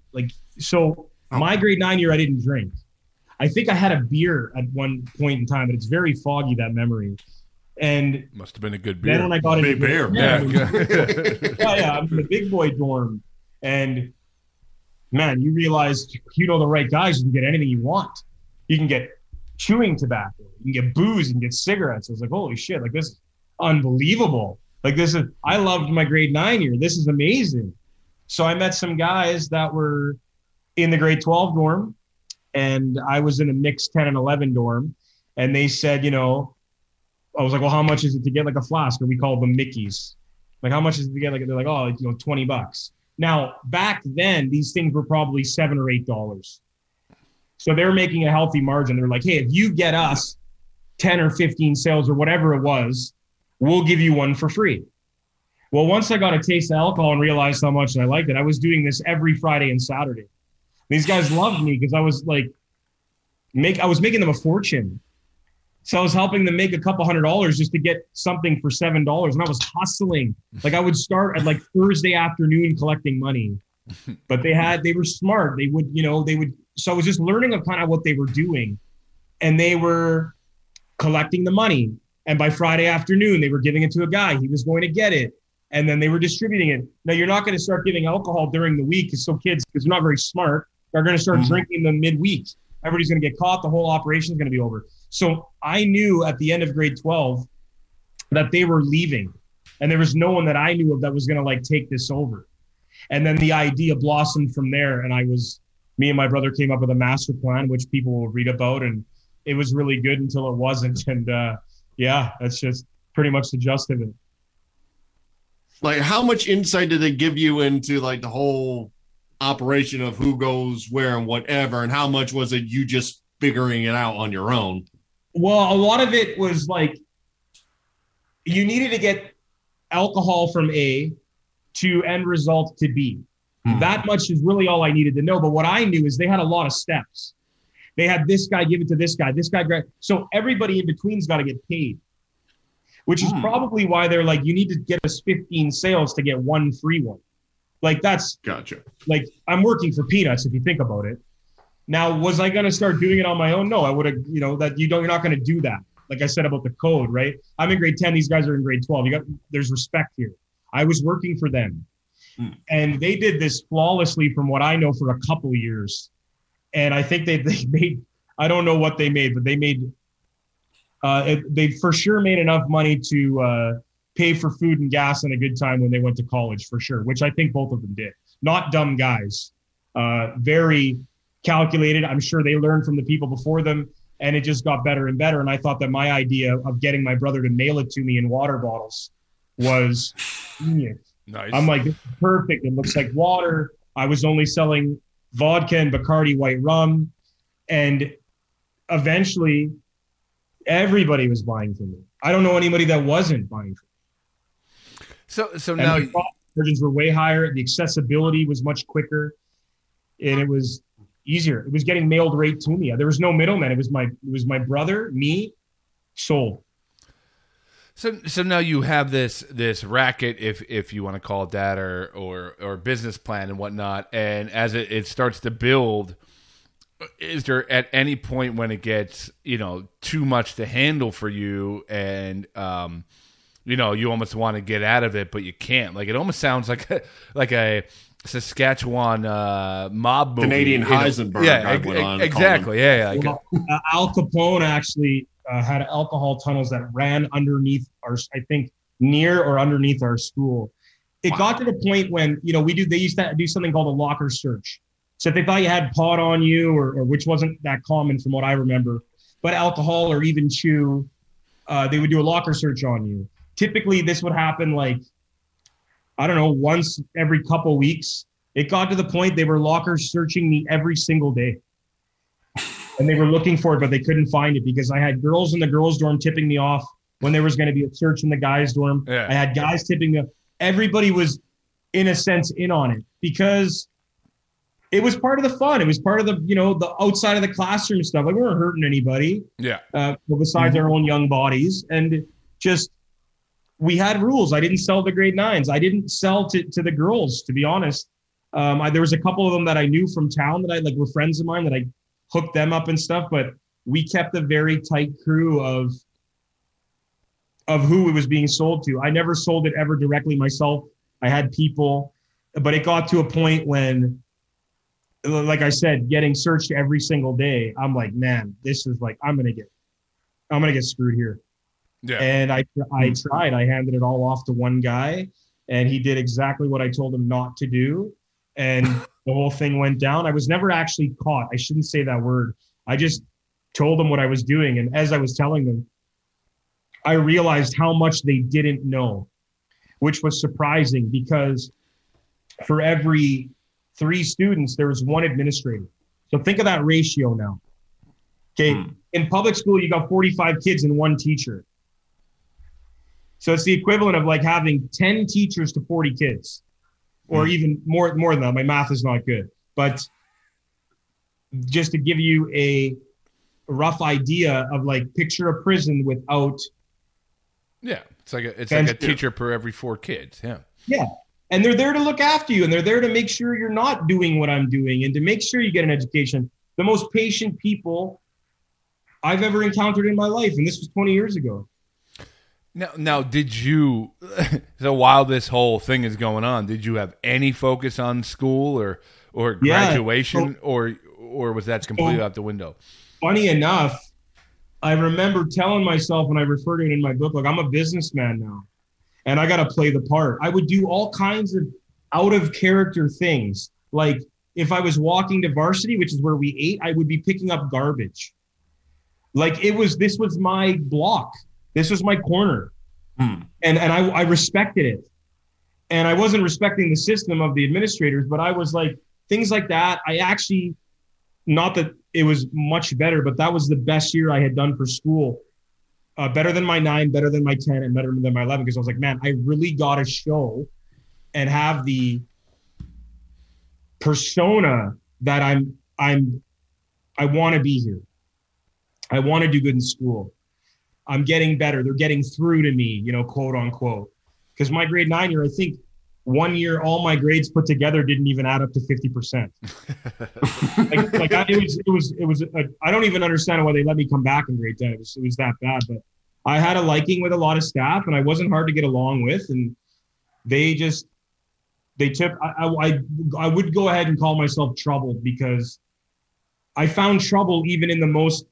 My grade 9 year, I didn't drink. I think I had a beer at one point in time, but it's very foggy, that memory. And must have been a good beer. Then when I got into beer. I'm in the big boy dorm. And man, you realize, the right guys, you can get anything you want. You can get chewing tobacco, you can get booze, you can get cigarettes. I was like, holy shit, like this is unbelievable. I loved my grade 9 year. This is amazing. So I met some guys that were in the grade 12 dorm, and I was in a mixed 10 and 11 dorm. And they said, I was like, well, how much is it to get like a flask? Or we called them Mickeys. Like, how much is it to get? Like, they're like, oh, $20. Now, back then, these things were probably $7 or $8. So they were making a healthy margin. They're like, hey, if you get us 10 or 15 sales or whatever it was, we'll give you one for free. Well, once I got a taste of alcohol and realized how much I liked it, I was doing this every Friday and Saturday. These guys loved me because I was making them a fortune. So I was helping them make a couple $100 just to get something for $7. And I was hustling. Like, I would start at like Thursday afternoon collecting money, but they were smart. They would, so I was just learning of kind of what they were doing, and they were collecting the money. And by Friday afternoon, they were giving it to a guy. He was going to get it. And then they were distributing it. Now, you're not going to start giving alcohol during the week because kids, because they're not very smart, are going to start drinking them midweek. Everybody's going to get caught. The whole operation is going to be over. So I knew at the end of grade 12 that they were leaving. And there was no one that I knew of that was going to take this over. And then the idea blossomed from there. And me and my brother came up with a master plan, which people will read about. And it was really good until it wasn't. And that's just pretty much the gist of it. Like, how much insight did they give you into the whole operation of who goes where and whatever, and how much was it you just figuring it out on your own? Well, a lot of it was you needed to get alcohol from A to end result to B. That much is really all I needed to know. But what I knew is they had a lot of steps. They had this guy give it to this guy, so everybody in between's got to get paid. Which is probably why they're like, you need to get us 15 sales to get one free one. That's gotcha. I'm working for peanuts if you think about it. Now, was I going to start doing it on my own? No, I would have, you're not going to do that. Like I said about the code, right? I'm in grade 10. These guys are in grade 12. There's respect here. I was working for them. And they did this flawlessly from what I know for a couple of years. And I think they made, I don't know what they made, but they made, they for sure made enough money to pay for food and gas and a good time when they went to college, for sure, which I think both of them did. Not dumb guys, very calculated. I'm sure they learned from the people before them, and it just got better and better. And I thought that my idea of getting my brother to mail it to me in water bottles was genius. Nice. I'm like, this is perfect. It looks like water. I was only selling vodka and Bacardi white rum, and eventually everybody was buying from me. I don't know anybody that wasn't buying from me. So now margins were way higher. The accessibility was much quicker, and it was easier. It was getting mailed right to me. There was no middleman. It was my brother, me, sold. So now you have this racket, if you want to call it that, or business plan and whatnot. And as it starts to build, is there at any point when it gets too much to handle for you, and you almost want to get out of it, but you can't? Like, it almost sounds like a Saskatchewan mob movie. Canadian Heisenberg. Yeah, exactly. Yeah. Al Capone actually had alcohol tunnels that ran underneath I think near or underneath our school. It got to the point when, they used to do something called a locker search. So if they thought you had pot on you, or which wasn't that common from what I remember, but alcohol or even chew, they would do a locker search on you. Typically, this would happen like, I don't know, once every couple weeks. It got to the point they were locker searching me every single day. And they were looking for it, but they couldn't find it because I had girls in the girls' dorm tipping me off when there was going to be a search in the guys' dorm. Yeah. I had guys tipping me off. Everybody was, in a sense, in on it because it was part of the fun. It was part of the, the outside of the classroom stuff. Like we weren't hurting anybody. Yeah. Besides our own young bodies. And just, we had rules. I didn't sell the grade 9s. I didn't sell to the girls, to be honest. There was a couple of them that I knew from town that were friends of mine that I hooked them up and stuff. But we kept a very tight crew of who it was being sold to. I never sold it ever directly myself. I had people, but it got to a point when, like I said, getting searched every single day. I'm like, man, this is like, I'm gonna get screwed here. Yeah. And I tried. I handed it all off to one guy, and he did exactly what I told him not to do, and the whole thing went down. I was never actually caught. I shouldn't say that word. I just told them what I was doing, and as I was telling them, I realized how much they didn't know, which was surprising because for every 3 students, there was 1 administrator. So think of that ratio now. Okay. In public school, you got 45 kids and 1 teacher. So it's the equivalent of like having 10 teachers to 40 kids, or even more than that. My math is not good, but just to give you a rough idea of like, picture a prison without. Yeah, it's like a teacher per every 4 kids. Yeah. Yeah. And they're there to look after you, and they're there to make sure you're not doing what I'm doing and to make sure you get an education. The most patient people I've ever encountered in my life. And this was 20 years ago. Now, did you, so while this whole thing is going on, did you have any focus on school or graduation, or was that completely out the window? Funny enough, I remember telling myself, and I refer to it in my book, like, I'm a businessman now and I got to play the part. I would do all kinds of out of character things. Like if I was walking to varsity, which is where we ate, I would be picking up garbage. Like this was my block. This was my corner. And I respected it. And I wasn't respecting the system of the administrators, but I was like, things like that. I actually, not that it was much better, but that was the best year I had done for school. Better than my 9, better than my 10, and better than my 11. Because I was like, man, I really got to show and have the persona that I want to be here. I want to do good in school. I'm getting better. They're getting through to me, quote unquote. Because my grade 9 year, I think one year, all my grades put together didn't even add up to 50%. I don't even understand why they let me come back in grade 10. It was that bad, but I had a liking with a lot of staff, and I wasn't hard to get along with. And I would go ahead and call myself troubled, because I found trouble even in the most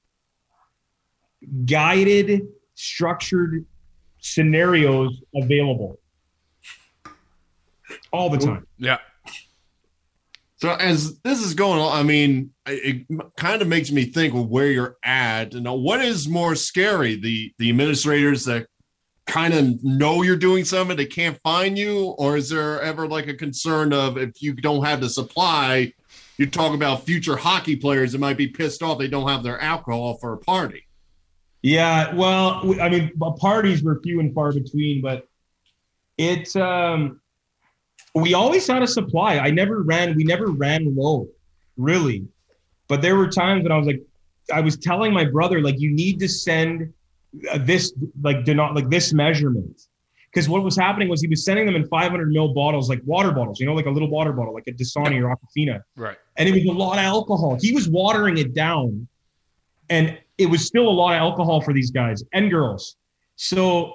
guided, structured scenarios available all the time. Yeah. So as this is going on, I mean, it kind of makes me think of where you're at. And what is more scary, the administrators that kind of know you're doing something, they can't find you, or is there ever like a concern of, if you don't have the supply, you talk about future hockey players that might be pissed off they don't have their alcohol for a party? Yeah, well, I mean, parties were few and far between, but it's we always had a supply. We never ran low, really. But there were times when I was telling my brother, like, you need to send this, this measurement. Because what was happening was he was sending them in 500 ml bottles, like water bottles, like a little water bottle, like a Dasani or Aquafina. Right. And it was a lot of alcohol. He was watering it down. And it was still a lot of alcohol for these guys and girls. So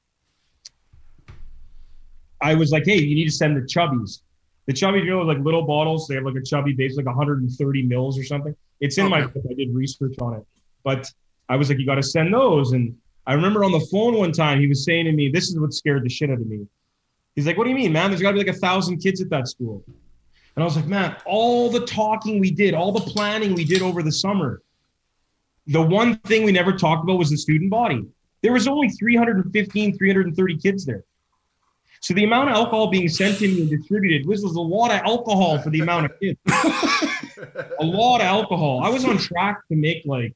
I was like, hey, you need to send the Chubbies. The Chubbies, like little bottles. They have like a Chubby base, like 130 mils or something. It's in my book. I did research on it. But I was like, you got to send those. And I remember on the phone one time, he was saying to me, this is what scared the shit out of me. He's like, what do you mean, man? There's got to be like 1,000 kids at that school. And I was like, man, all the talking we did, all the planning we did over the summer, the one thing we never talked about was the student body. There was only 315, 330 kids there. So the amount of alcohol being sent to me and distributed was a lot of alcohol for the amount of kids. A lot of alcohol. I was on track to make like,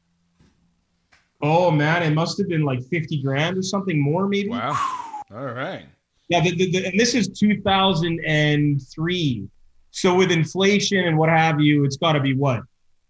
oh man, it must have been like 50 grand or something more maybe. Wow. All right. Yeah, and this is 2003. So with inflation and what have you, it's got to be what?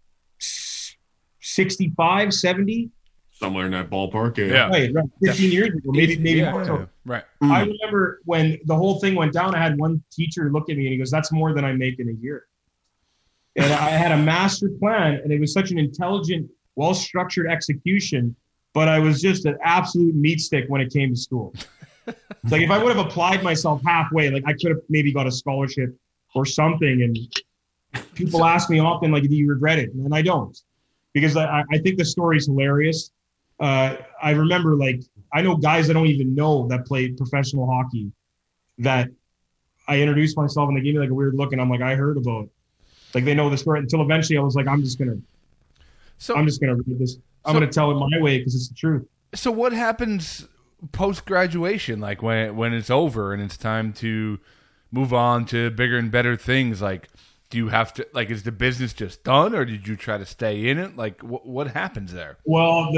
65, 70? Somewhere in that ballpark, yeah. Right. 15 years ago, maybe more. Yeah. Right. I remember when the whole thing went down, I had one teacher look at me and he goes, that's more than I make in a year. And I had a master plan, and it was such an intelligent, well-structured execution, but I was just an absolute meat stick when it came to school. Like if I would have applied myself halfway, like I could have maybe got a scholarship or something. And people ask me often, like, do you regret it? And I don't, because I think the story's hilarious. I remember, like, I know guys I don't even know that played professional hockey that I introduced myself and they gave me like a weird look, and I'm like, I heard about it. Like they know the story, until eventually I was like, I'm just gonna read this. I'm gonna tell it my way because it's the truth. So what happens post graduation? Like when it's over and it's time to move on to bigger and better things? Like, do you have to, like, is the business just done, or did you try to stay in it? Like, what happens there? Well,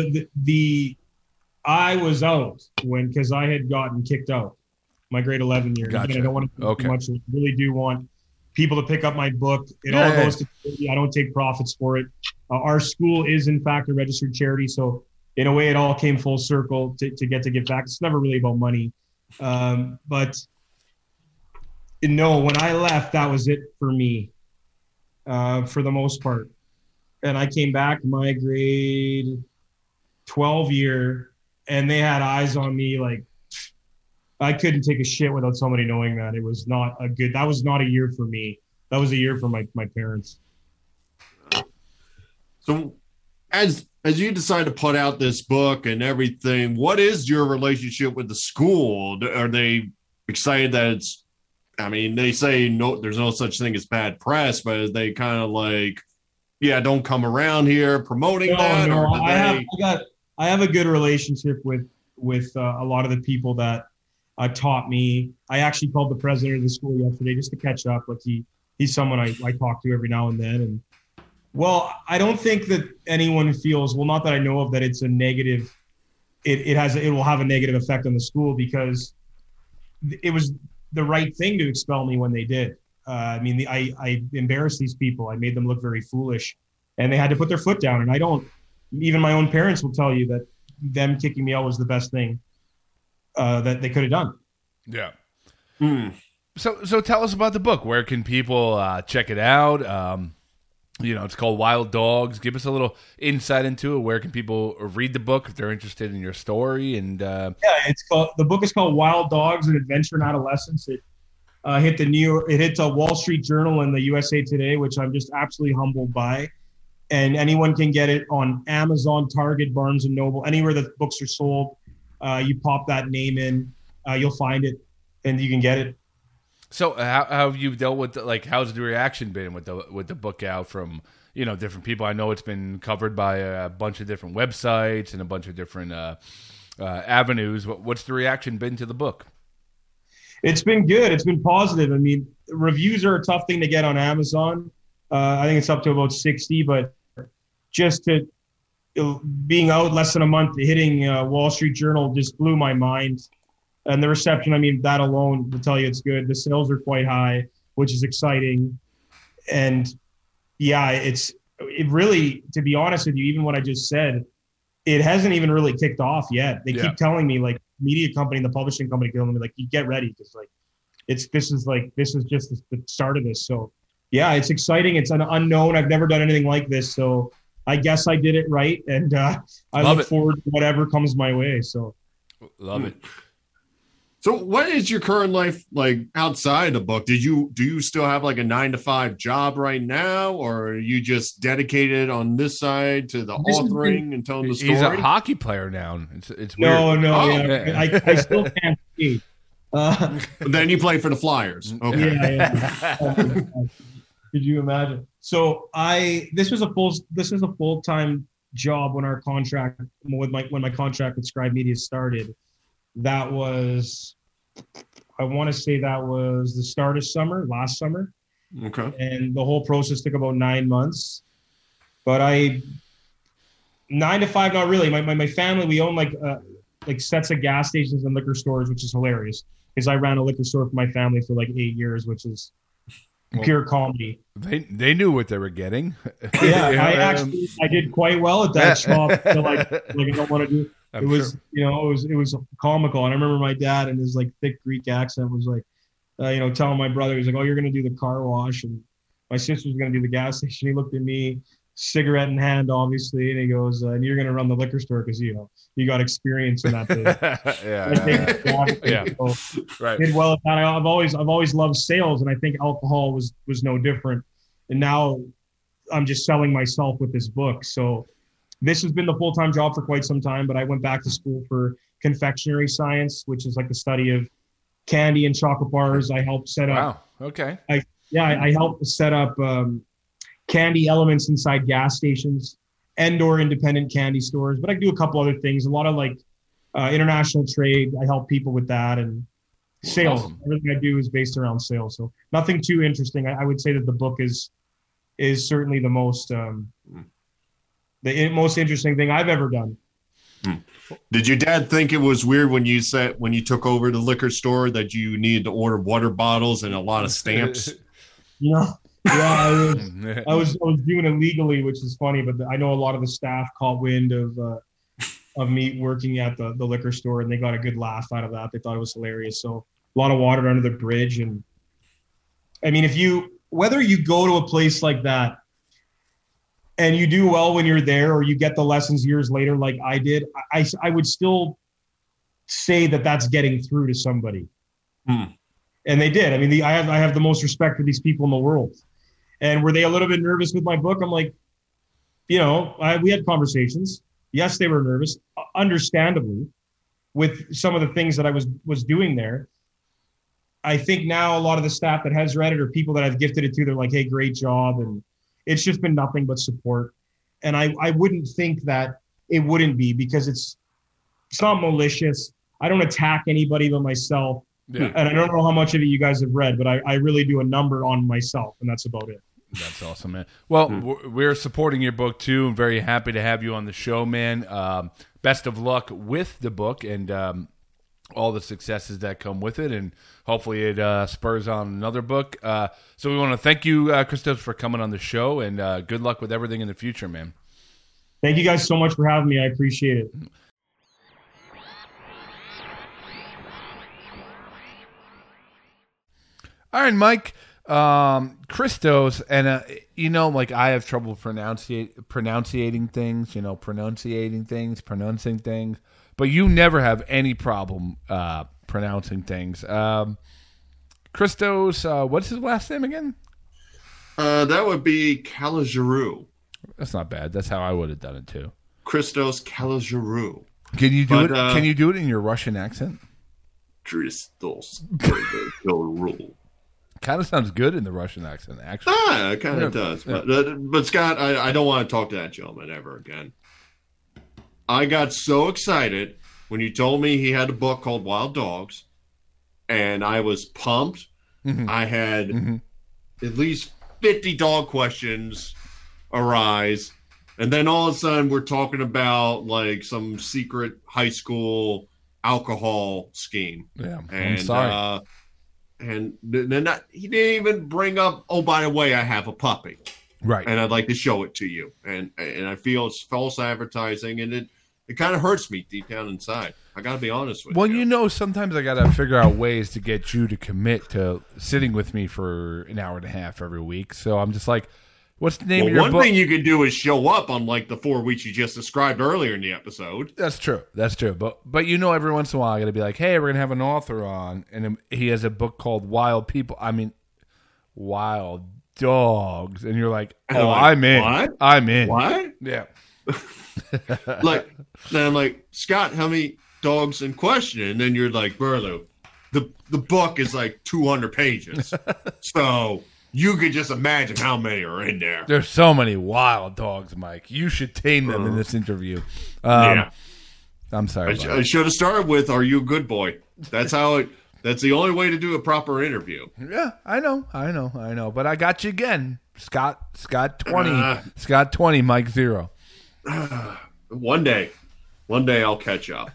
I was out because I had gotten kicked out my grade 11 year. Gotcha. Again, I don't want to talk too much. I really do want people to pick up my book. It all goes to charity. I don't take profits for it. Our school is, in fact, a registered charity. So in a way, it all came full circle to get to give back. It's never really about money. But no, when I left, that was it for me, for the most part. And I came back my grade 12 year, and they had eyes on me like, I couldn't take a shit without somebody knowing that. It was not that was not a year for me. That was a year for my parents. So as you decide to put out this book and everything, what is your relationship with the school? Are they excited that it's, I mean, they say no, there's no such thing as bad press, but are they kind of like, yeah, don't come around here promoting that? No, or I have a good relationship with a lot of the people that taught me. I actually called the president of the school yesterday just to catch up. Like he's someone I talk to every now and then. And well, I don't think that anyone feels, well, not that I know of, that it's a negative. It will have a negative effect on the school, because it was the right thing to expel me when they did. I mean, I embarrassed these people. I made them look very foolish, and they had to put their foot down. And even my own parents will tell you that them kicking me out was the best thing that they could have done. Yeah. So tell us about the book. Where can people check it out? It's called Wild Dogs. Give us a little insight into it. Where can people read the book if they're interested in your story? And the book is called Wild Dogs: An Adventure in Adolescence. It hit the Wall Street Journal and the USA Today, which I'm just absolutely humbled by. And anyone can get it on Amazon, Target, Barnes and Noble, anywhere that books are sold. You pop that name in, you'll find it, and you can get it. So how have you dealt with, how's the reaction been with the book out from, different people? I know it's been covered by a bunch of different websites and a bunch of different avenues. What's the reaction been to the book? It's been good. It's been positive. I mean, reviews are a tough thing to get on Amazon. I think it's up to about 60, but just being out less than a month, hitting Wall Street Journal just blew my mind. And the reception, I mean, that alone will tell you it's good. The sales are quite high, which is exciting. And yeah, it really, to be honest with you, even what I just said, it hasn't even really kicked off yet. They keep telling me, like, media company and the publishing company telling me, like, you get ready, because this is just the start of this. So yeah, it's exciting. It's an unknown. I've never done anything like this, so I guess I did it right, and I look forward to whatever comes my way. So love it. So what is your current life like outside the book? Do you still have like a 9-to-5 job right now, or are you just dedicated on this side to the authoring and telling the story? He's a hockey player now. It's weird. No, Oh. yeah. I still can't skate. But then you play for the Flyers. Okay. Yeah. Could you imagine? So this was a full-time job when my contract with Scribe Media started. That was, I want to say that was the start of last summer. Okay. And the whole process took about 9 months. But 9 to 5, not really. My family, we own like sets of gas stations and liquor stores, which is hilarious because I ran a liquor store for my family for like 8 years, which is pure comedy. They knew what they were getting. Yeah, I did quite well at that shop. I don't want to do. It was comical. And I remember my dad and his like thick Greek accent was like, telling my brother, he's like, "Oh, you're going to do the car wash," and my sister's going to do the gas station. He looked at me, cigarette in hand, obviously, and he goes, "And you're going to run the liquor store because you got experience in that thing." Right. Did well at that. I've always loved sales, and I think alcohol was no different. And now I'm just selling myself with this book. So this has been the full-time job for quite some time, but I went back to school for confectionery science, which is like the study of candy and chocolate bars. I helped set up. Wow. Okay. I helped set up candy elements inside gas stations and/or independent candy stores. But I do a couple other things. A lot of like international trade. I help people with that and sales. Awesome. Everything I do is based around sales. So nothing too interesting. I would say that the book is certainly the most most interesting thing I've ever done. Did your dad think it was weird when you took over the liquor store that you needed to order water bottles and a lot of stamps? Yeah, I was doing it legally, which is funny, but I know a lot of the staff caught wind of me working at the liquor store, and they got a good laugh out of that. They thought it was hilarious. So a lot of water under the bridge, and I mean, whether you go to a place like that and you do well when you're there, or you get the lessons years later, like I did, I would still say that that's getting through to somebody. And they did. I mean, I have the most respect for these people in the world. And were they a little bit nervous with my book? I'm like, we had conversations. Yes, they were nervous, understandably, with some of the things that I was doing there. I think now a lot of the staff that has read it or people that I've gifted it to, they're like, "Hey, great job." And it's just been nothing but support. And I wouldn't think that it wouldn't be, because it's not malicious. I don't attack anybody but myself. Yeah. And I don't know how much of it you guys have read, but I really do a number on myself, and that's about it. That's awesome, man. Well, we're supporting your book, too. I'm very happy to have you on the show, man. Best of luck with the book and all the successes that come with it, and hopefully it spurs on another book. So we want to thank you, Christos, for coming on the show, and good luck with everything in the future, man. Thank you guys so much for having me. I appreciate it. All right, Mike. Christos, and like I have trouble pronouncing things, but you never have any problem pronouncing things. Christos, what's his last name again? That would be Caligiroux. That's not bad. That's how I would have done it too. Christos Caligiroux. Can you do it? Can you do it in your Russian accent? Christos Caligiroux. Kind of sounds good in the Russian accent, actually. It kind of does. Yeah. But Scott, I don't want to talk to that gentleman ever again. I got so excited when you told me he had a book called Wild Dogs, and I was pumped. Mm-hmm. I had at least 50 dog questions arise, and then all of a sudden we're talking about like some secret high school alcohol scheme. Yeah, and, I'm sorry. And then he didn't even bring up, oh, by the way, I have a puppy. Right. And I'd like to show it to you. And I feel it's false advertising, and it kind of hurts me deep down inside. I got to be honest with you. Well, sometimes I got to figure out ways to get you to commit to sitting with me for an hour and a half every week. So I'm just like, What's the name of Well, your one book? thing you could do is show up on like the 4 weeks you just described earlier in the episode. That's true. That's true. But you know, every once in a while, I got to be like, hey, we're gonna have an author on, and he has a book called Wild People. I mean, Wild Dogs, and you're like, And oh, I'm like, I'm in. what? I'm in. What? Yeah. Like, then I'm like, Scott, how many dogs in question? And then you're like, Burlew, the book is like 200 pages. So you could just imagine how many are in there. There's so many wild dogs, Mike. You should tame them in this interview. Yeah. I'm sorry. I should have started with, are you a good boy? That's the only way to do a proper interview. Yeah, I know. But I got you again. Scott 20. Scott 20, Mike 0. One day I'll catch up.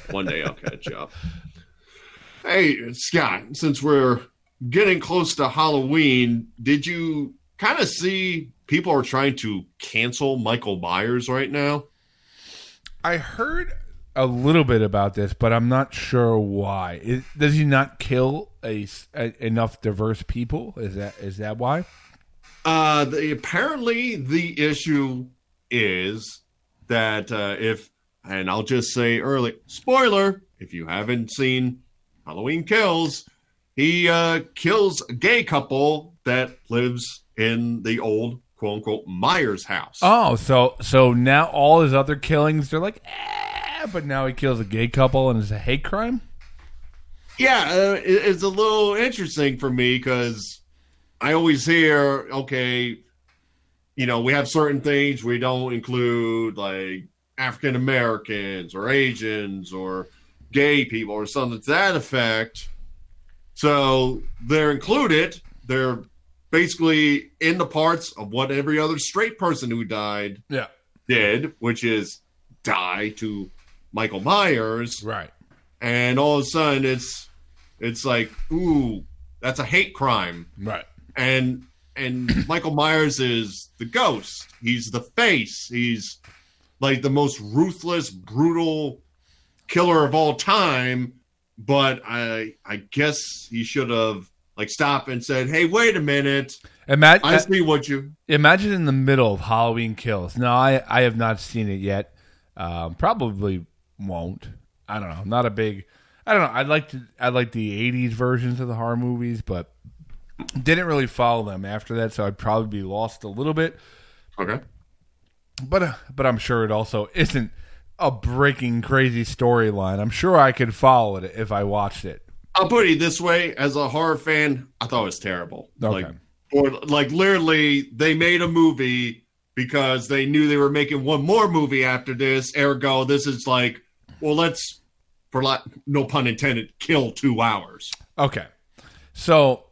Hey, Scott, since we're getting close to Halloween, did you kind of see people are trying to cancel Michael Myers right now? I heard a little bit about this, but I'm not sure why. Does he not kill enough diverse people? Is that why? Apparently the issue is that and I'll just say early, spoiler, if you haven't seen Halloween Kills, he kills a gay couple that lives in the old quote-unquote Myers house. Oh, so now all his other killings, they're like, but now he kills a gay couple and it's a hate crime? Yeah, it's a little interesting for me because I always hear, okay, you know, we have certain things we don't include, like African Americans or Asians or gay people or something to that effect. So they're included. They're basically in the parts of what every other straight person who died did, which is die to Michael Myers. Right. And all of a sudden it's like, ooh, that's a hate crime. Right. And Michael Myers is the ghost. He's the face. He's like the most ruthless, brutal killer of all time. But I guess he should have like stopped and said, "Hey, wait a minute. I see what you." Imagine in the middle of Halloween Kills. No, I have not seen it yet. Probably won't. I don't know. Not a big. I don't know. I like the '80s versions of the horror movies, but didn't really follow them after that. So I'd probably be lost a little bit. Okay. But I'm sure it also isn't a breaking crazy storyline. I'm sure I could follow it if I watched it. I'll put it this way: as a horror fan, I thought it was terrible. Okay. Like literally, they made a movie because they knew they were making one more movie after this. Ergo, this is like, well, let's, no pun intended, kill 2 hours. Okay. So,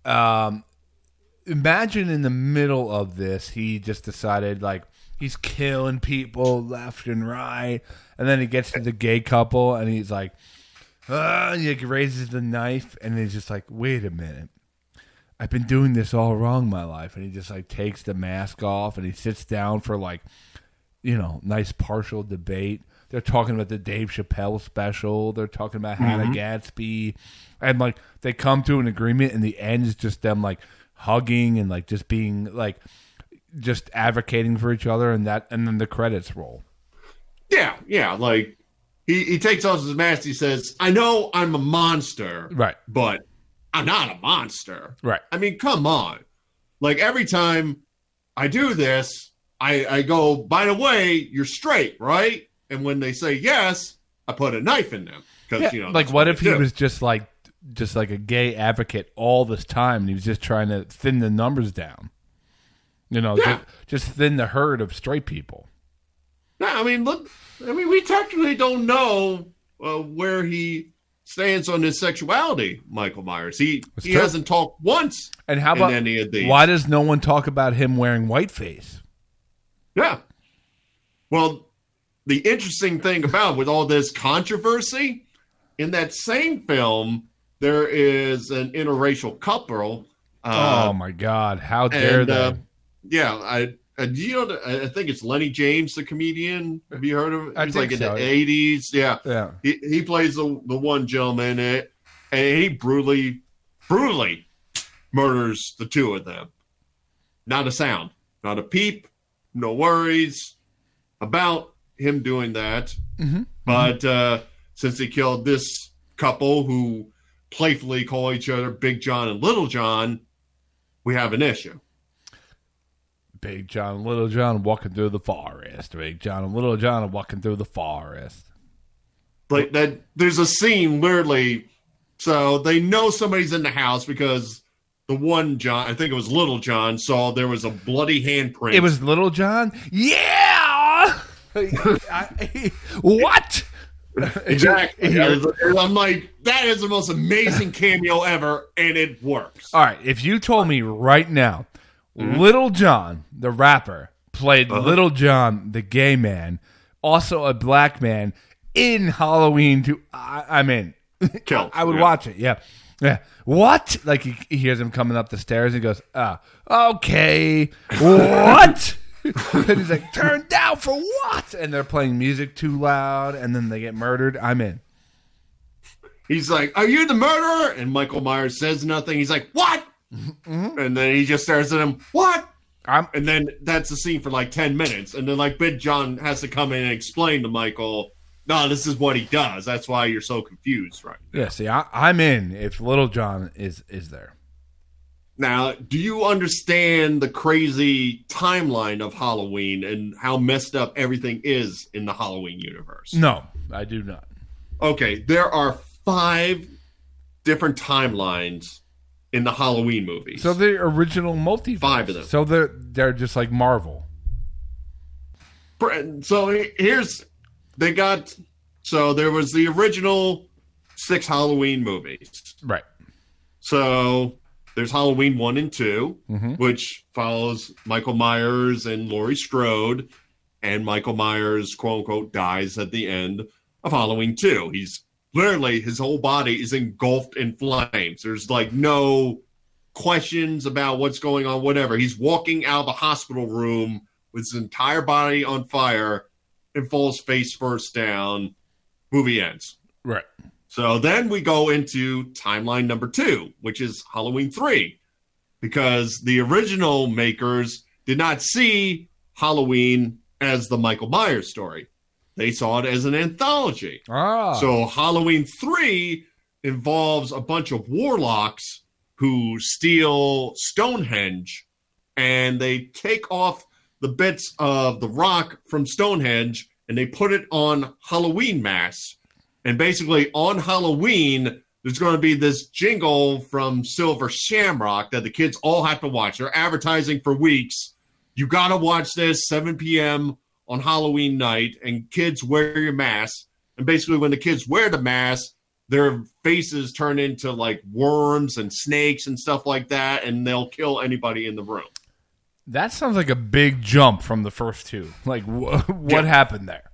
imagine in the middle of this, he just decided, like, he's killing people left and right, and then he gets to the gay couple, and he's like, he raises the knife, and he's just like, wait a minute. I've been doing this all wrong my life. And he just like takes the mask off and he sits down for like, you know, nice partial debate. They're talking about the Dave Chappelle special. They're talking about Hannah Gadsby. And like they come to an agreement and the end is just them like hugging and like just being like just advocating for each other and then the credits roll. Yeah. Like he takes off his mask. He says, I know I'm a monster. Right. But I'm not a monster. Right. I mean, come on. Like, every time I do this, I go, by the way, you're straight, right? And when they say yes, I put a knife in them. Because, like, what if he was just like a gay advocate all this time and he was just trying to thin the numbers down? You know, just thin the herd of straight people. No, I mean, look, we technically don't know where he stands on his sexuality, Michael Myers. He hasn't talked once. And how about any of these. Why does no one talk about him wearing whiteface? Yeah. Well, the interesting thing about with all this controversy, in that same film, there is an interracial couple. Oh my God! How dare they? Yeah, I think it's Lenny James, the comedian. Have you heard of him? He's like in so. the 80s. Yeah. He plays the one gentleman, and he brutally murders the two of them. Not a sound. Not a peep, no worries about him doing that. But since he killed this couple who playfully call each other Big John and Little John, we have an issue. Big John and Little John walking through the forest. Big John and Little John walking through the forest. Like that, there's a scene literally. So they know somebody's in the house because the one John, I think it was Little John, saw there was a bloody handprint. It was Little John? Yeah! What? Exactly. I'm like, that is the most amazing cameo ever, and it works. All right, if you told me right now, Little John, the rapper, played Little John, the gay man, also a black man, in Halloween 2, I'm in. Killed. I would watch it, yeah. Yeah. What? Like he hears him coming up the stairs and he goes, okay. What? And he's like, turn down for what? And they're playing music too loud and then they get murdered. I'm in. He's like, are you the murderer? And Michael Myers says nothing. He's like, what? And then he just stares at him, what? And then that's the scene for like 10 minutes. And then like Big John has to come in and explain to Michael, no, this is what he does. That's why you're so confused right now. Yeah, see, I'm in if Little John is there. Now, do you understand the crazy timeline of Halloween and how messed up everything is in the Halloween universe? No, I do not. Okay, there are 5 different timelines in the Halloween movies. So the original multiverse. 5 of them. So they're just like Marvel. So here's... So there was the original 6 Halloween movies. Right. So there's Halloween 1 and 2, which follows Michael Myers and Laurie Strode. And Michael Myers, quote unquote, dies at the end of Halloween 2. He's literally, his whole body is engulfed in flames. There's like no questions about what's going on, whatever. He's walking out of the hospital room with his entire body on fire and falls face first down. Movie ends. Right. So then we go into timeline number 2, which is Halloween 3, because the original makers did not see Halloween as the Michael Myers story. They saw it as an anthology. So Halloween 3 involves a bunch of warlocks who steal Stonehenge, and they take off the bits of the rock from Stonehenge and they put it on Halloween masks. And basically on Halloween, there's going to be this jingle from Silver Shamrock that the kids all have to watch. They're advertising for weeks. You got to watch this 7 p.m. on Halloween night, and kids wear your mask. And basically when the kids wear the mask, their faces turn into like worms and snakes and stuff like that, and they'll kill anybody in the room. That sounds like a big jump from the first 2. Like, what happened there?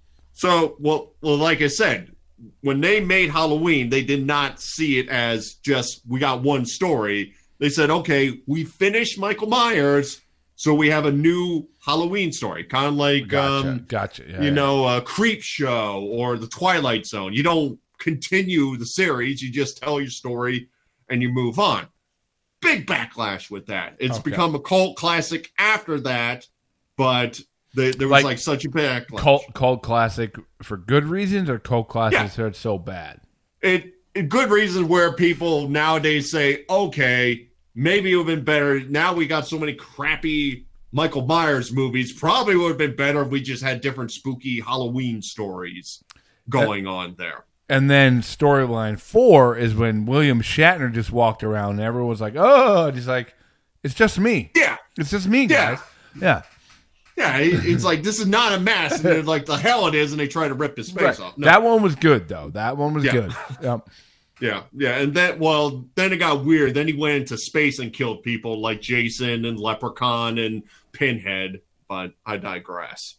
So, well, like I said, when they made Halloween, they did not see it as just, we got one story. They said, okay, we finished Michael Myers, so we have a new Halloween story. Kind of like, Gotcha. Yeah, Creep Show or The Twilight Zone. You don't continue the series. You just tell your story and you move on. Big backlash with that. It's become a cult classic after that, but there was like such a backlash. Cult classic for good reasons or cult classic so it's so bad? It good reasons where people nowadays say, okay, maybe it would have been better. Now we got so many crappy Michael Myers movies. Probably would have been better if we just had different spooky Halloween stories going on there. And then storyline 4 is when William Shatner just walked around and everyone was like, oh, and he's like, it's just me. Yeah. It's just me, guys. Yeah. Yeah, it's like, this is not a mess. And they're like, the hell it is, and they try to rip his face off. No. That one was good, though. That one was good. Yep. Yeah. And then it got weird. Then he went into space and killed people like Jason and Leprechaun and Pinhead. But I digress.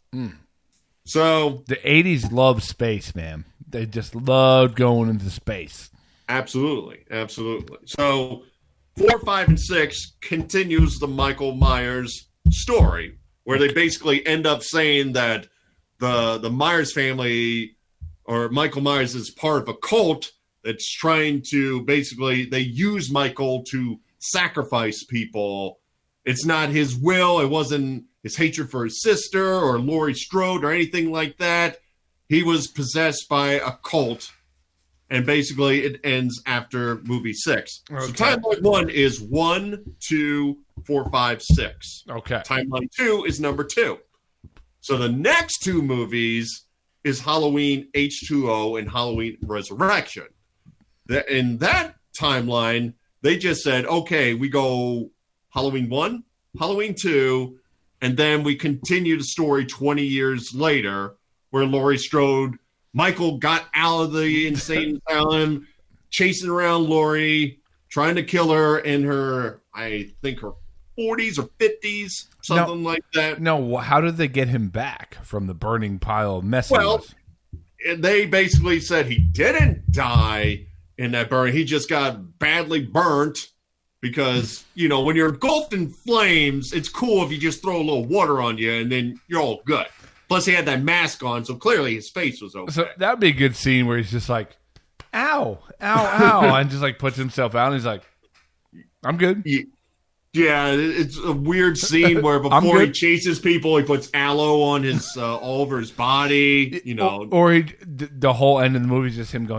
So the 80s loved space, man. They just loved going into space. Absolutely. So 4, 5, and 6 continues the Michael Myers story, where they basically end up saying that the Myers family, or Michael Myers, is part of a cult that's trying to basically, they use Michael to sacrifice people It's not his will. It wasn't his hatred for his sister or Laurie Strode or anything like that. He was possessed by a cult, and basically it ends after movie 6. Okay. So timeline 1 is 1, 2, 4, 5, 6. Okay. Timeline 2 is number 2. So the next 2 movies is Halloween H2O and Halloween Resurrection. In that timeline, they just said, okay, we go Halloween 1, Halloween 2, and then we continue the story 20 years later where Laurie Strode, Michael got out of the insane asylum, chasing around Laurie, trying to kill her in her, I think her 40s or 50s, something like that. No, how did they get him back from the burning pile of mess? Well, they basically said he didn't die in that burn. He just got badly burnt because, you know, when you're engulfed in flames, it's cool if you just throw a little water on you and then you're all good. Plus, he had that mask on, so clearly his face was okay. So that would be a good scene where he's just like, ow, ow, ow, and just like puts himself out and he's like, I'm good. Yeah, it's a weird scene where before he chases people, he puts aloe on his all over his body, you know. Or the whole end of the movie is just him going,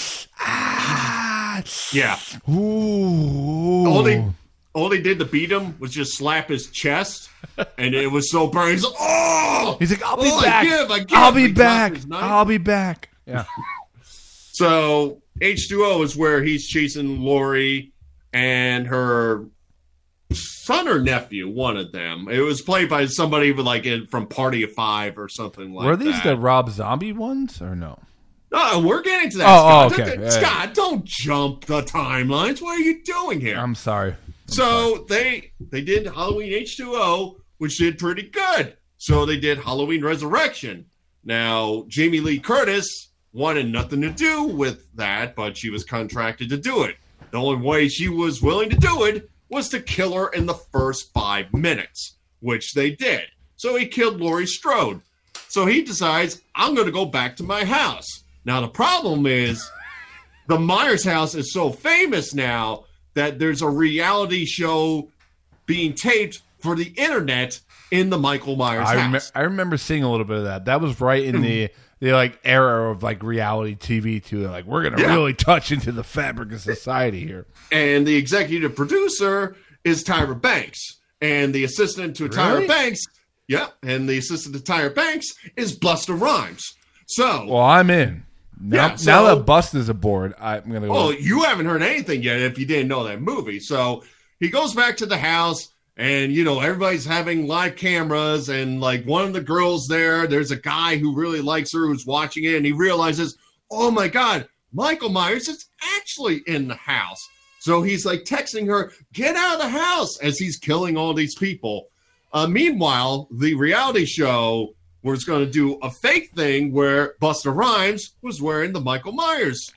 ah, yeah. Ooh. All they did to beat him was just slap his chest, and it was so burning. He's like, oh! He's like, I'll be back. I give. I'll be back. I'll be back. Yeah. So H2O is where he's chasing Laurie and her son or nephew, one of them. It was played by somebody with from Party of Five or something like that. Were these the Rob Zombie ones or no? No, we're getting to that. Oh, Scott. okay. Scott, don't jump the timelines. What are you doing here? I'm sorry. So they did Halloween H2O, which did pretty good. So they did Halloween Resurrection. Now, Jamie Lee Curtis wanted nothing to do with that, but she was contracted to do it. The only way she was willing to do it was to kill her in the first 5 minutes, which they did. So he killed Laurie Strode. So he decides, I'm going to go back to my house. Now, the problem is the Myers house is so famous now that there's a reality show being taped for the internet in the Michael Myers house. I remember seeing a little bit of that. That was right in the era of reality TV too. They're like, we're gonna really touch into the fabric of society here. And the executive producer is Tyra Banks, and the assistant to Tyra Banks, and the assistant to Tyra Banks is Busta Rhymes. So, well, I'm in. Now that Busta's aboard, I'm gonna. Oh, you haven't heard anything yet if you didn't know that movie. So he goes back to the house, and everybody's having live cameras, and one of the girls there's a guy who really likes her who's watching it, and he realizes, oh my God, Michael Myers is actually in the house. So he's texting her, get out of the house, as he's killing all these people. Meanwhile, the reality show was going to do a fake thing where Busta Rhymes was wearing the Michael Myers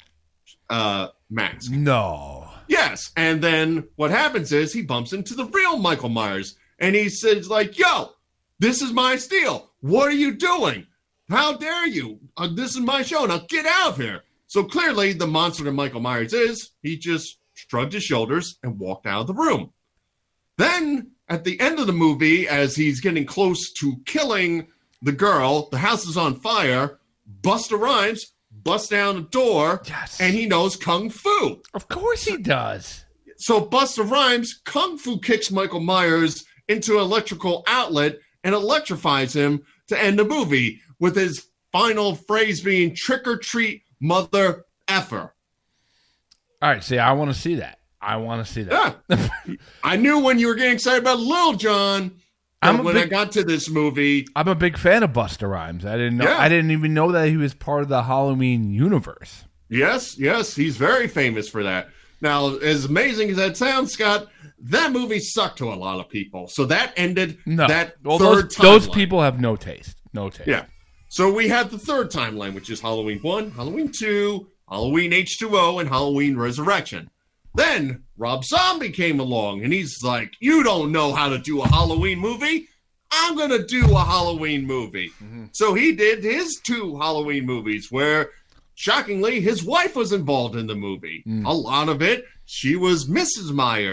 mask. No. Yes. And then what happens is he bumps into the real Michael Myers, and he says yo, this is my steal. What are you doing? How dare you? This is my show. Now get out of here. So clearly the monster that Michael Myers is, he just shrugged his shoulders and walked out of the room. Then at the end of the movie, as he's getting close to killing the girl, the house is on fire, Busta Rhymes busts down the door, and he knows Kung Fu. Of course he does. So Busta Rhymes Kung Fu kicks Michael Myers into an electrical outlet and electrifies him to end the movie, with his final phrase being, trick or treat, mother effer. All right, see, I want to see that. Yeah. I knew when you were getting excited about Lil Jon, I got to this movie. I'm a big fan of Busta Rhymes. I didn't know. Yeah. I didn't even know that he was part of the Halloween universe. Yes, he's very famous for that. Now, as amazing as that sounds, Scott, that movie sucked to a lot of people. So that ended third timeline. Those people have no taste. No taste. Yeah. So we have the third timeline, which is Halloween 1, Halloween 2, Halloween H2O, and Halloween Resurrection. Then Rob Zombie came along, and he's like, you don't know how to do a Halloween movie? I'm going to do a Halloween movie. Mm-hmm. So he did his 2 Halloween movies where, shockingly, his wife was involved in the movie. A lot of it, she was Mrs. Myers,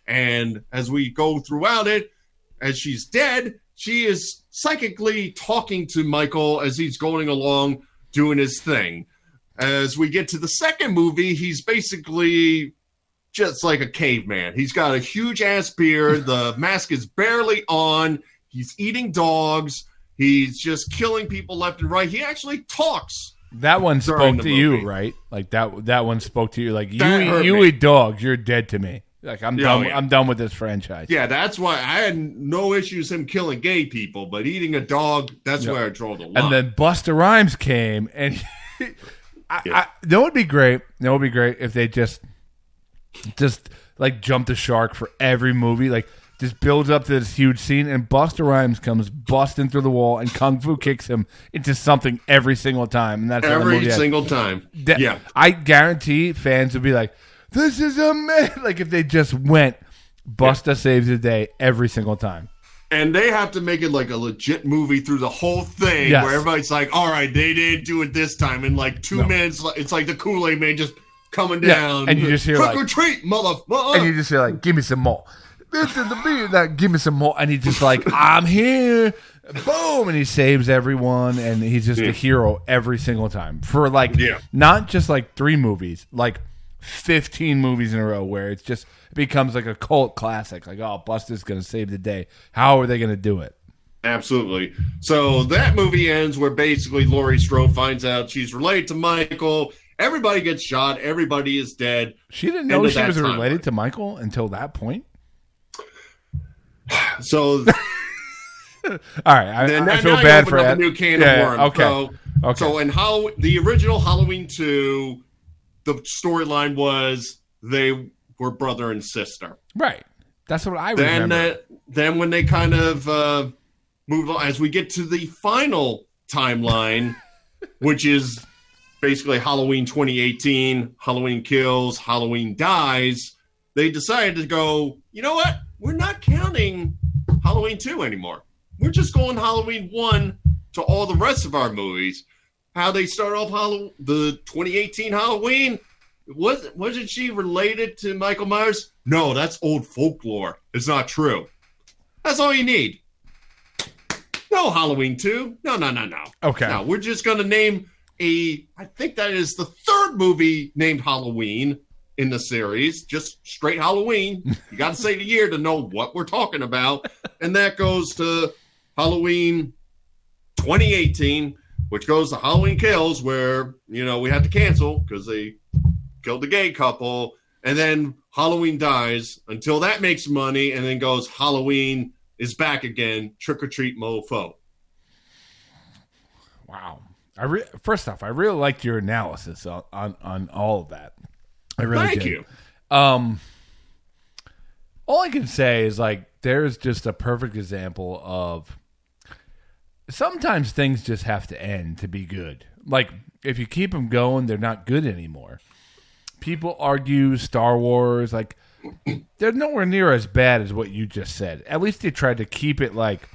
And as we go throughout it, as she's dead, she is psychically talking to Michael as he's going along doing his thing. As we get to the second movie, he's basically just like a caveman. He's got a huge ass beard. The mask is barely on. He's eating dogs. He's just killing people left and right. He actually talks. That one during spoke the to you, movie. right? Like that one spoke to you. Like That hurt you me. eat dogs, you're dead to me. Like I'm Oh, done. yeah. I'm done with this franchise. Yeah, that's why I had no issues him killing gay people, but eating a dog, that's Yeah. where I draw the line. And then Busta Rhymes came, and that would be great. That would be great if they just like jump the shark for every movie. Like just builds up to this huge scene, and Busta Rhymes comes busting through the wall, and Kung Fu kicks him into something every single time. And that's how the every movie ends. single time. Yeah. I guarantee fans would be like, "This is amazing!" Like if they just went, Busta saves the day every single time. And they have to make it like a legit movie through the whole thing, Yes. where everybody's like, all right, they didn't do it this time. In like 2 minutes, it's like the Kool-Aid Man just coming Yeah, down. and you just hear, trick like- or treat, motherfucker. And you just feel like, give me some more. This is the beer. That give me some more. And he's just like, I'm here. Boom. And he saves everyone. And he's just a hero every single time. For like, not just like 3 movies, like 15 movies in a row where it becomes like a cult classic. Like, oh, Busta's going to save the day. How are they going to do it? Absolutely. So that movie ends where basically Laurie Strode finds out she's related to Michael. Everybody gets shot. Everybody is dead. She didn't End know of she that was timeline. related to Michael until that point. So All right. then I feel now you bad open for up Ed. a new can Yeah, of worms. Okay. So in how the original Halloween 2, the storyline was they were brother and sister. Right. That's what I Then remember. then when they kind of moved on, as we get to the final timeline, which is basically Halloween 2018, Halloween Kills, Halloween Dies, they decided to go, you know what? We're not counting Halloween 2 anymore. We're just going Halloween 1 to all the rest of our movies. How they start off the 2018 Halloween, wasn't she related to Michael Myers? No, that's old folklore. It's not true. That's all you need. No Halloween 2. No. Okay. No, we're just going to name I think that is the 3rd movie named Halloween in the series. Just straight Halloween. You got to say the year to know what we're talking about. And that goes to Halloween 2018, which goes to Halloween Kills, where, we had to cancel because they killed the gay couple. And then Halloween Dies until that makes money, and then goes Halloween is back again, Trick or Treat Mofo. Wow. First off, I really liked your analysis on all of that. I really Thank did. you. All I can say is like there's just a perfect example of sometimes things just have to end to be good. Like if you keep them going, they're not good anymore. People argue Star Wars, like they're nowhere near as bad as what you just said. At least they tried to keep it like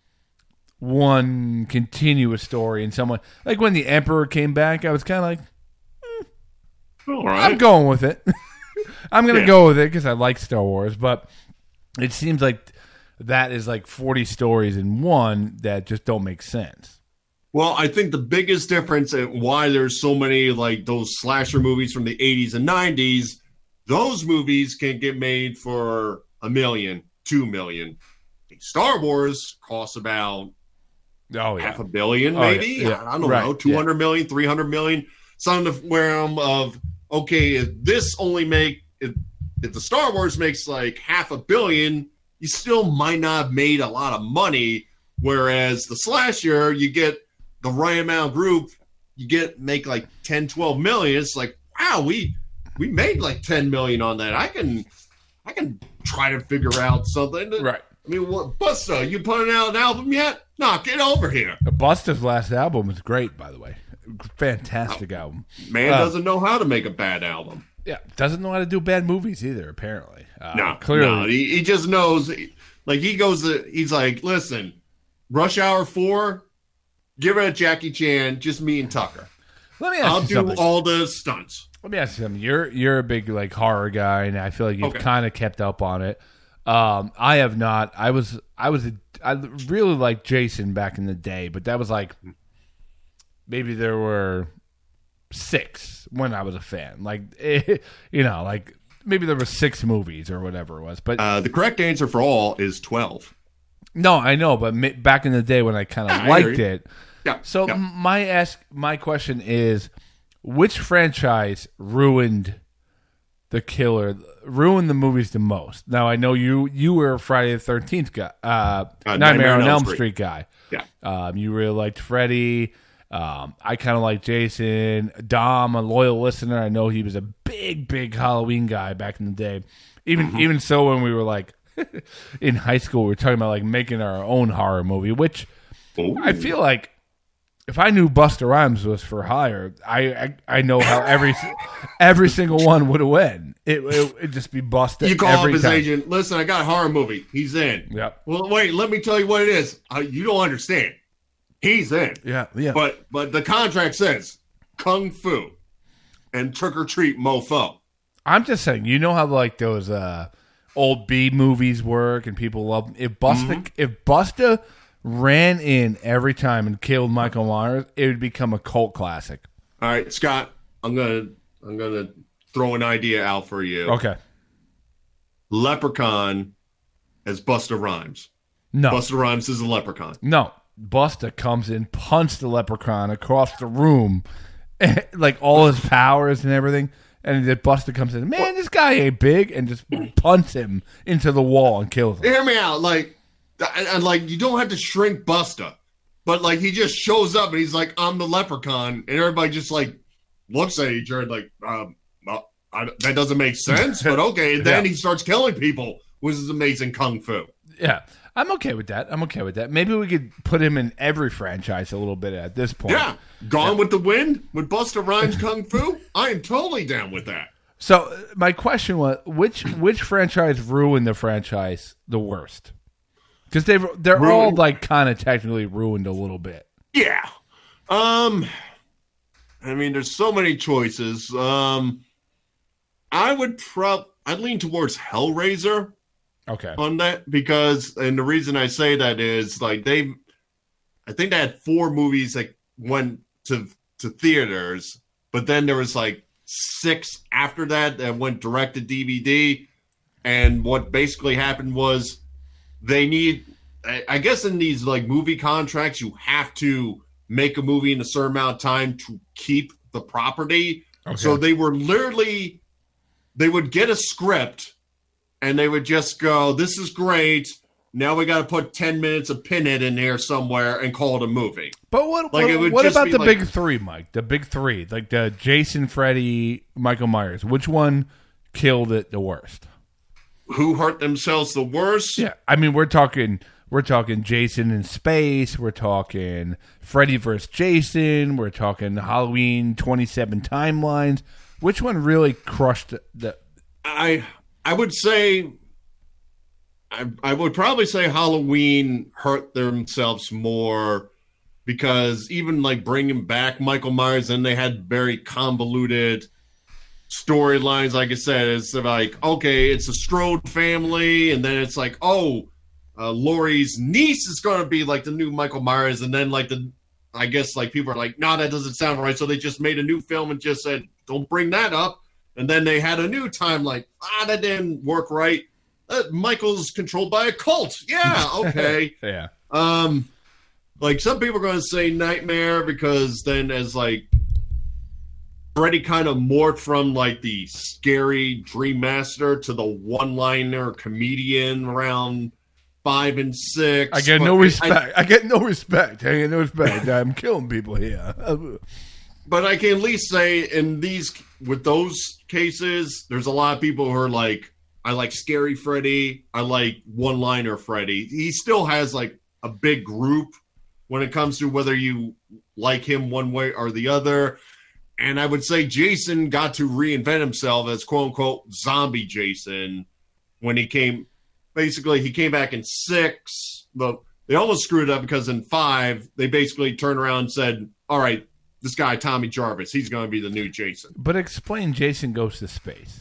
one continuous story, and someone like when the Emperor came back, I was kind of like, All right. I'm going with it. I'm going to go with it because I like Star Wars, but it seems like that is like 40 stories in one that just don't make sense. Well, I think the biggest difference and why there's so many like those slasher movies from the 80s and 90s, those movies can get made for $1 million, $2 million. Star Wars costs about $500 million, maybe. Yeah. I don't know, 200 million, 300 million. Some of the realm of okay, if this only if the Star Wars makes like $500 million, you still might not have made a lot of money. Whereas the slasher, you get the right amount of group, make like 10, 12 million. It's like, wow, we made like 10 million on that. I can try to figure out something. Right. I mean, what, Busta, you putting out an album yet? No, get over here. Busta's last album was great, by the way. Fantastic album. Man doesn't know how to make a bad album. Yeah, doesn't know how to do bad movies either, apparently. Clearly. No, he just knows. Like, he's like, listen, Rush Hour 4, give it a Jackie Chan, just me and Tucker. Let me ask I'll you do something. all the stunts. Let me ask you something. You're a big like horror guy, and I feel like you've Okay. kind of kept up on it. I have not. I really liked Jason back in the day, but that was like maybe there were 6 when I was a fan. Like like maybe there were 6 movies or whatever it was. But The correct answer for all is 12. no, I know. But back in the day when I kind of I liked hear you. it. Yeah. So yeah. my question is, which franchise ruined the movies the most? Now I know you were a Friday the 13th guy, Nightmare on Elm Street guy. Yeah. You really liked Freddy. I kind of like Jason. Dom, a loyal listener. I know he was a big Halloween guy back in the day. Even so, when we were like in high school, we were talking about like making our own horror movie, which Ooh. I feel like if I knew Busta Rhymes was for hire, I know how every single one would have went. It'd just be Busta. You call up every his time. agent. Listen, I got a horror movie. He's in. Yep. Well, wait. Let me tell you what it is. You don't understand. He's in. Yeah. But the contract says Kung Fu and Trick or Treat Mofo. I'm just saying, you know how like those old B movies work, and people love them. If Busta ran in every time and killed Michael Myers, it would become a cult classic. All right, Scott. I'm gonna throw an idea out for you. Okay. Leprechaun as Busta Rhymes. No. Busta Rhymes is a leprechaun. No. Busta comes in, punch the leprechaun across the room, like all his powers and everything. And then Busta comes in, man, this guy ain't big, and just punts him into the wall and kills him. Hear me out. Like you don't have to shrink Busta, but like he just shows up and he's like, I'm the leprechaun, and everybody just like looks at each other like, that doesn't make sense, but okay. And then he starts killing people with his amazing kung fu. Yeah. I'm okay with that. Maybe we could put him in every franchise a little bit at this point. Yeah, Gone with the Wind with Busta Rhymes kung fu. I am totally down with that. So my question was, which franchise ruined the franchise the worst? Because they're all like kind of technically ruined a little bit. Yeah. I mean, there's so many choices. I'd lean towards Hellraiser. Okay. On that, because, and the reason I say that is like I think they had 4 movies that went to theaters, but then there was like 6 after that went direct to DVD. And what basically happened was I guess in these like movie contracts, you have to make a movie in a certain amount of time to keep the property. Okay. So they would get a script and they would just go, this is great. Now we got to put 10 minutes of Pinhead in there somewhere and call it a movie. But what about the big 3, Mike? The big 3, like the Jason, Freddy, Michael Myers. Which one killed it the worst? Who hurt themselves the worst? Yeah, I mean we're talking Jason in space. We're talking Freddy versus Jason. We're talking Halloween 27 timelines. Which one really crushed the? I would say, I would probably say Halloween hurt themselves more because even like bringing back Michael Myers, and they had very convoluted storylines. Like I said, it's like, okay, it's a Strode family, and then it's like, Laurie's niece is going to be like the new Michael Myers, and then like I guess like people are like, no, that doesn't sound right, so they just made a new film and just said, don't bring that up. And then they had a new time, like, that didn't work right. Michael's controlled by a cult. Yeah, okay. Yeah. Like, some people are going to say Nightmare because then as, like, Freddy kind of morphed from, like, the scary Dream Master to the one-liner comedian around 5 and 6. I get no respect. I'm killing people here. But I can at least say with those cases, there's a lot of people who are like, I like Scary Freddy. I like one-liner Freddy. He still has like a big group when it comes to whether you like him one way or the other. And I would say Jason got to reinvent himself as quote-unquote zombie Jason when he came back in 6. But they almost screwed it up because in 5, they basically turned around and said, all right, this guy Tommy Jarvis. He's going to be the new Jason. But explain Jason Goes to Space.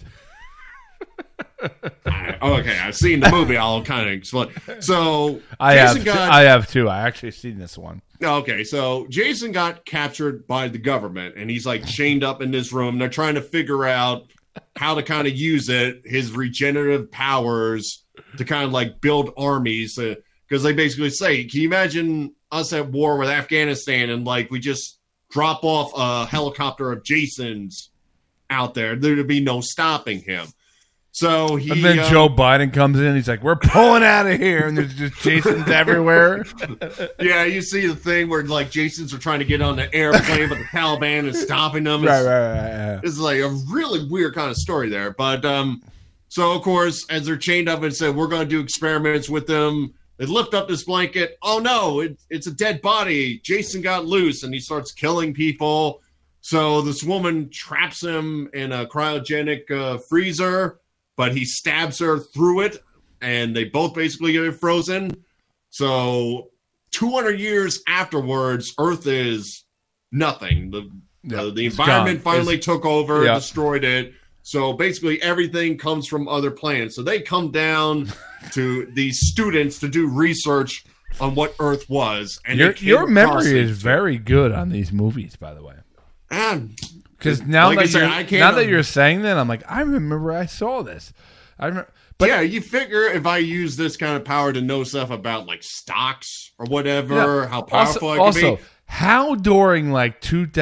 Okay, I've seen the movie. I'll kind of explain. So I have too. I actually seen this one. Okay, so Jason got captured by the government, and he's like chained up in this room. They're trying to figure out how to kind of use his regenerative powers to kind of like build armies. Because they basically say, can you imagine us at war with Afghanistan and like we just drop off a helicopter of Jason's out there? There'd be no stopping him. So and then Joe Biden comes in. He's like, "We're pulling out of here," and there's just Jasons everywhere. Yeah, you see the thing where like Jasons are trying to get on the airplane, but the Taliban is stopping them. Right. It's like a really weird kind of story there. But so of course, as they're chained up and said, "We're going to do experiments with them," they lift up this blanket. Oh no, it's a dead body. Jason got loose, and he starts killing people. So this woman traps him in a cryogenic freezer. But he stabs her through it, and they both basically get frozen. So 200 years afterwards, Earth is nothing. The environment finally took over, destroyed it. So basically everything comes from other planets. So they come down to these students to do research on what Earth was. And your memory is very good on these movies, by the way. Because now, like now that you're saying that, I'm like, I remember I saw this. But yeah, you figure if I use this kind of power to know stuff about like stocks or whatever, how powerful I can be. How during like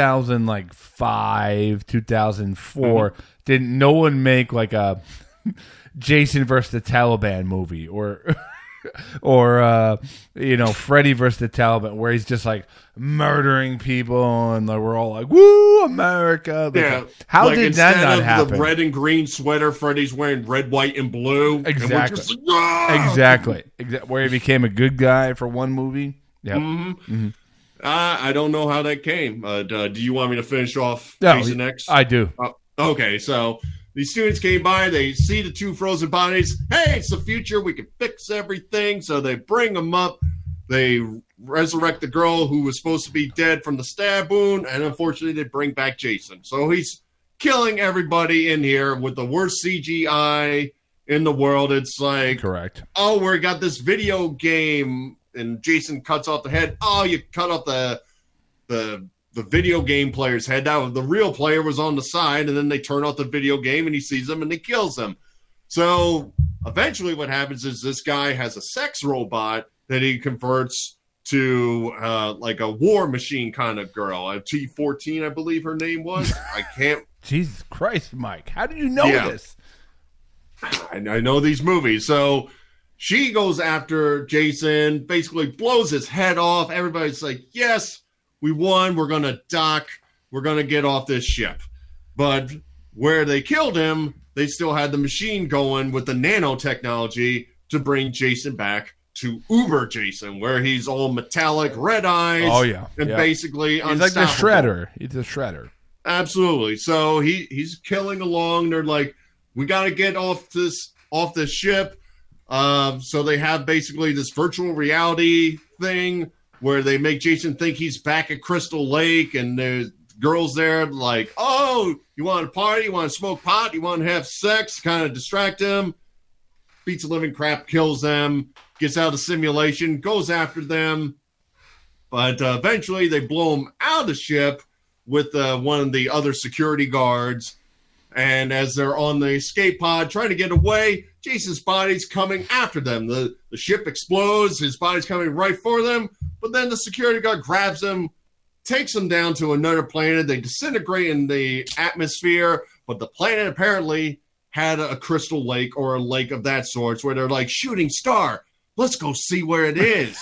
2005, 2004, did no one make like a Jason versus the Taliban movie or Freddy versus the Taliban, where he's just like murdering people, and we're all like, "Woo, America!" How did that not happen? Instead of the red and green sweater, Freddy's wearing red, white, and blue. Exactly. And we're just like, Exactly. Where he became a good guy for one movie. Yeah. I don't know how that came. Do you want me to finish off Jason X? I do. Okay, so these students came by. They see the two frozen bodies. Hey, it's the future. We can fix everything. So they bring them up. They resurrect the girl who was supposed to be dead from the stab wound. And unfortunately, they bring back Jason. So he's killing everybody in here with the worst CGI in the world. It's like, correct. Oh, we got this video game. And Jason cuts off the head. Oh, you cut off the video game player's head. Now the real player was on the side, and then they turn off the video game, and he sees him, and he kills him. So eventually, what happens is this guy has a sex robot that he converts to like a war machine kind of girl. A T-14, I believe her name was. I can't. Jesus Christ, Mike! How do you know this? I know these movies, so. She goes after Jason, basically blows his head off. Everybody's like, yes, we won. We're going to dock. We're going to get off this ship. But where they killed him, they still had the machine going with the nanotechnology to bring Jason back to Uber Jason, where he's all metallic, red eyes. Oh, yeah. And basically he's like the Shredder. He's the Shredder. Absolutely. So he's killing along. They're like, we got to get off this ship. So they have basically this virtual reality thing where they make Jason think he's back at Crystal Lake, and there's girls there like, oh, you want to party? You want to smoke pot? You want to have sex? Kind of distract him. Beats the living crap, kills them, gets out of the simulation, goes after them. But eventually they blow him out of the ship with one of the other security guards. And as they're on the escape pod trying to get away, Jason's body's coming after them. The ship explodes. His body's coming right for them. But then the security guard grabs him, takes him down to another planet. They disintegrate in the atmosphere. But the planet apparently had a crystal lake or a lake of that sort where they're like, shooting star. Let's go see where it is.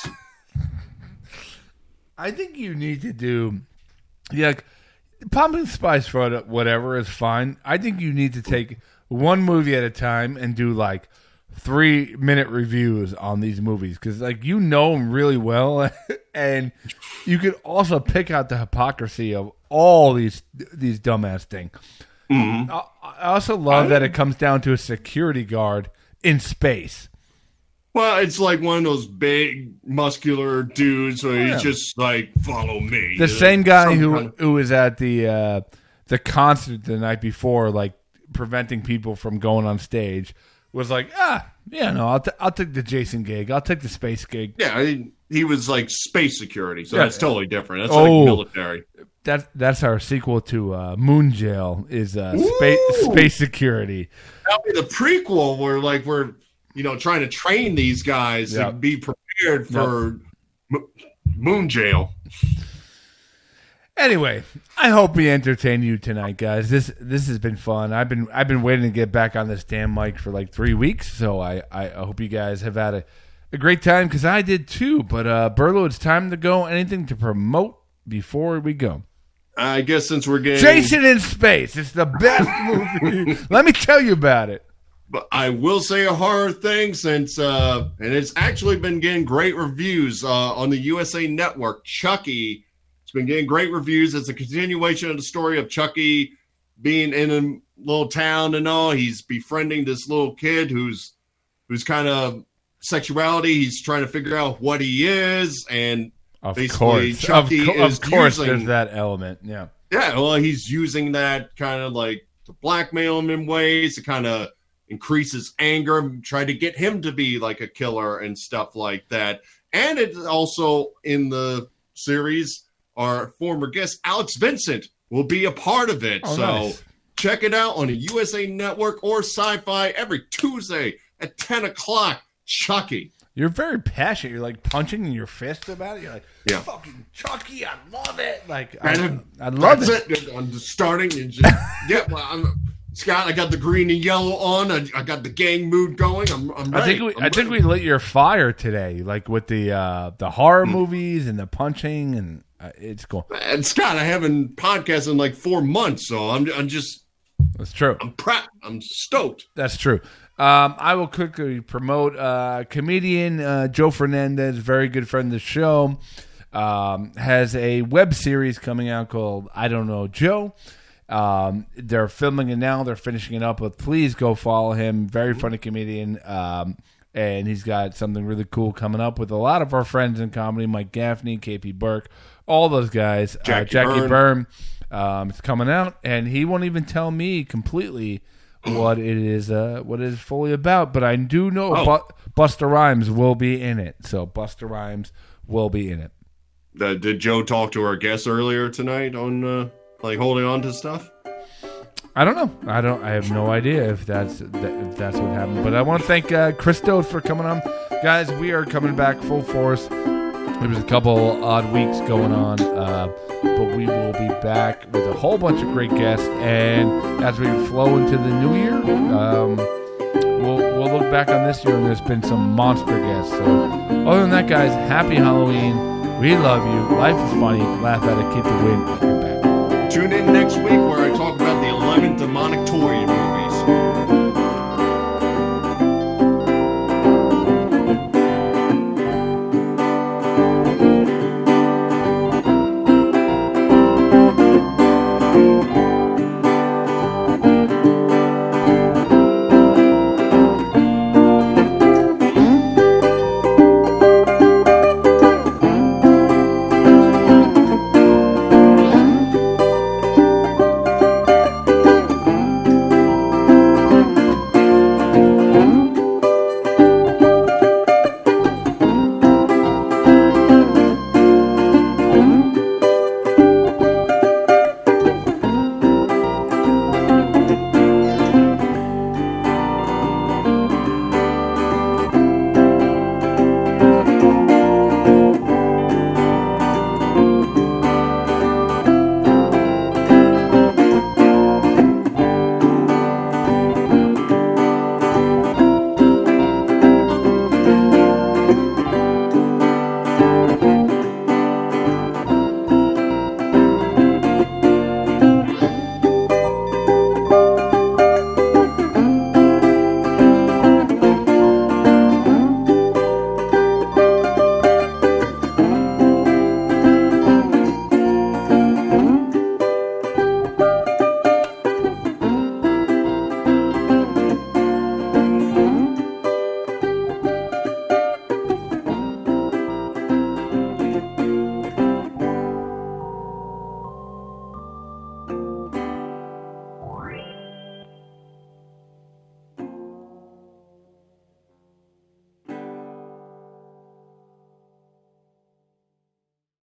I think you need to do... Yeah, Pumpkin Spice for whatever is fine. I think you need to take one movie at a time and do like 3-minute reviews on these movies, because like you know them really well, and you could also pick out the hypocrisy of all these dumbass things. I also love that it comes down to a security guard in space. Well, it's like one of those big, muscular dudes where he's just like, follow me. The same guy who was at the concert the night before, like preventing people from going on stage, was like, I'll take the Jason gig. I'll take the space gig. Yeah, he was like space security, so Yeah. that's totally different. That's like military. That's our sequel to Moon Jail is space security. That'll be the prequel where like we're trying to train these guys to be prepared for Moon Jail. Anyway, I hope we entertain you tonight, guys. This has been fun. I've been waiting to get back on this damn mic for like 3 weeks, so I hope you guys have had a great time because I did too. But Berlo, it's time to go. Anything to promote before we go? I guess since we're getting Jason in Space, it's the best movie. Let me tell you about it. But I will say a horror thing since, and it's actually been getting great reviews on the USA Network. Chucky, it's been getting great reviews. It's a continuation of the story of Chucky being in a little town and all. He's befriending this little kid who's kind of sexuality. He's trying to figure out what he is, and basically Chucky is using there's that element. Yeah. Yeah, well, he's using that kind of like to blackmail him in ways to kind of increase his anger, try to get him to be like a killer and stuff like that. And it's also in the series, our former guest, Alex Vincent, will be a part of it. Nice. Check it out on the USA Network or Sci-Fi every Tuesday at 10 o'clock. Chucky. You're very passionate. You're like punching in your fist about it. You're like, Yeah. fucking Chucky, I love it. Like, And I love that's it. I'm just starting and just Scott, I got the green and yellow on. I got the gang mood going. I'm ready. I think we lit your fire today, like with the horror movies and the punching, and it's cool. And Scott, I haven't podcasted in like 4 months, so I'm just That's true. I'm stoked. That's true. I will quickly promote comedian Joe Fernandez, very good friend of the show, has a web series coming out called I Don't Know Joe. They're filming it now. They're finishing it up, but please go follow him. Very funny comedian. And he's got something really cool coming up with a lot of our friends in comedy, Mike Gaffney, KP Burke, all those guys. Jackie Byrne. It's coming out, and he won't even tell me completely what it is fully about, but I do know Busta Rhymes will be in it. So Busta Rhymes will be in it. Did Joe talk to our guest earlier tonight on like holding on to stuff? I don't know. I have no idea if that's what happened. But I want to thank Christo for coming on, guys. We are coming back full force. There was a couple odd weeks going on, but we will be back with a whole bunch of great guests. And as we flow into the new year, we'll look back on this year, and there's been some monster guests. So other than that, guys, happy Halloween. We love you. Life is funny. Laugh at it. Keep the win. Get back. Tune in next week where I talk about the 11th demonic toy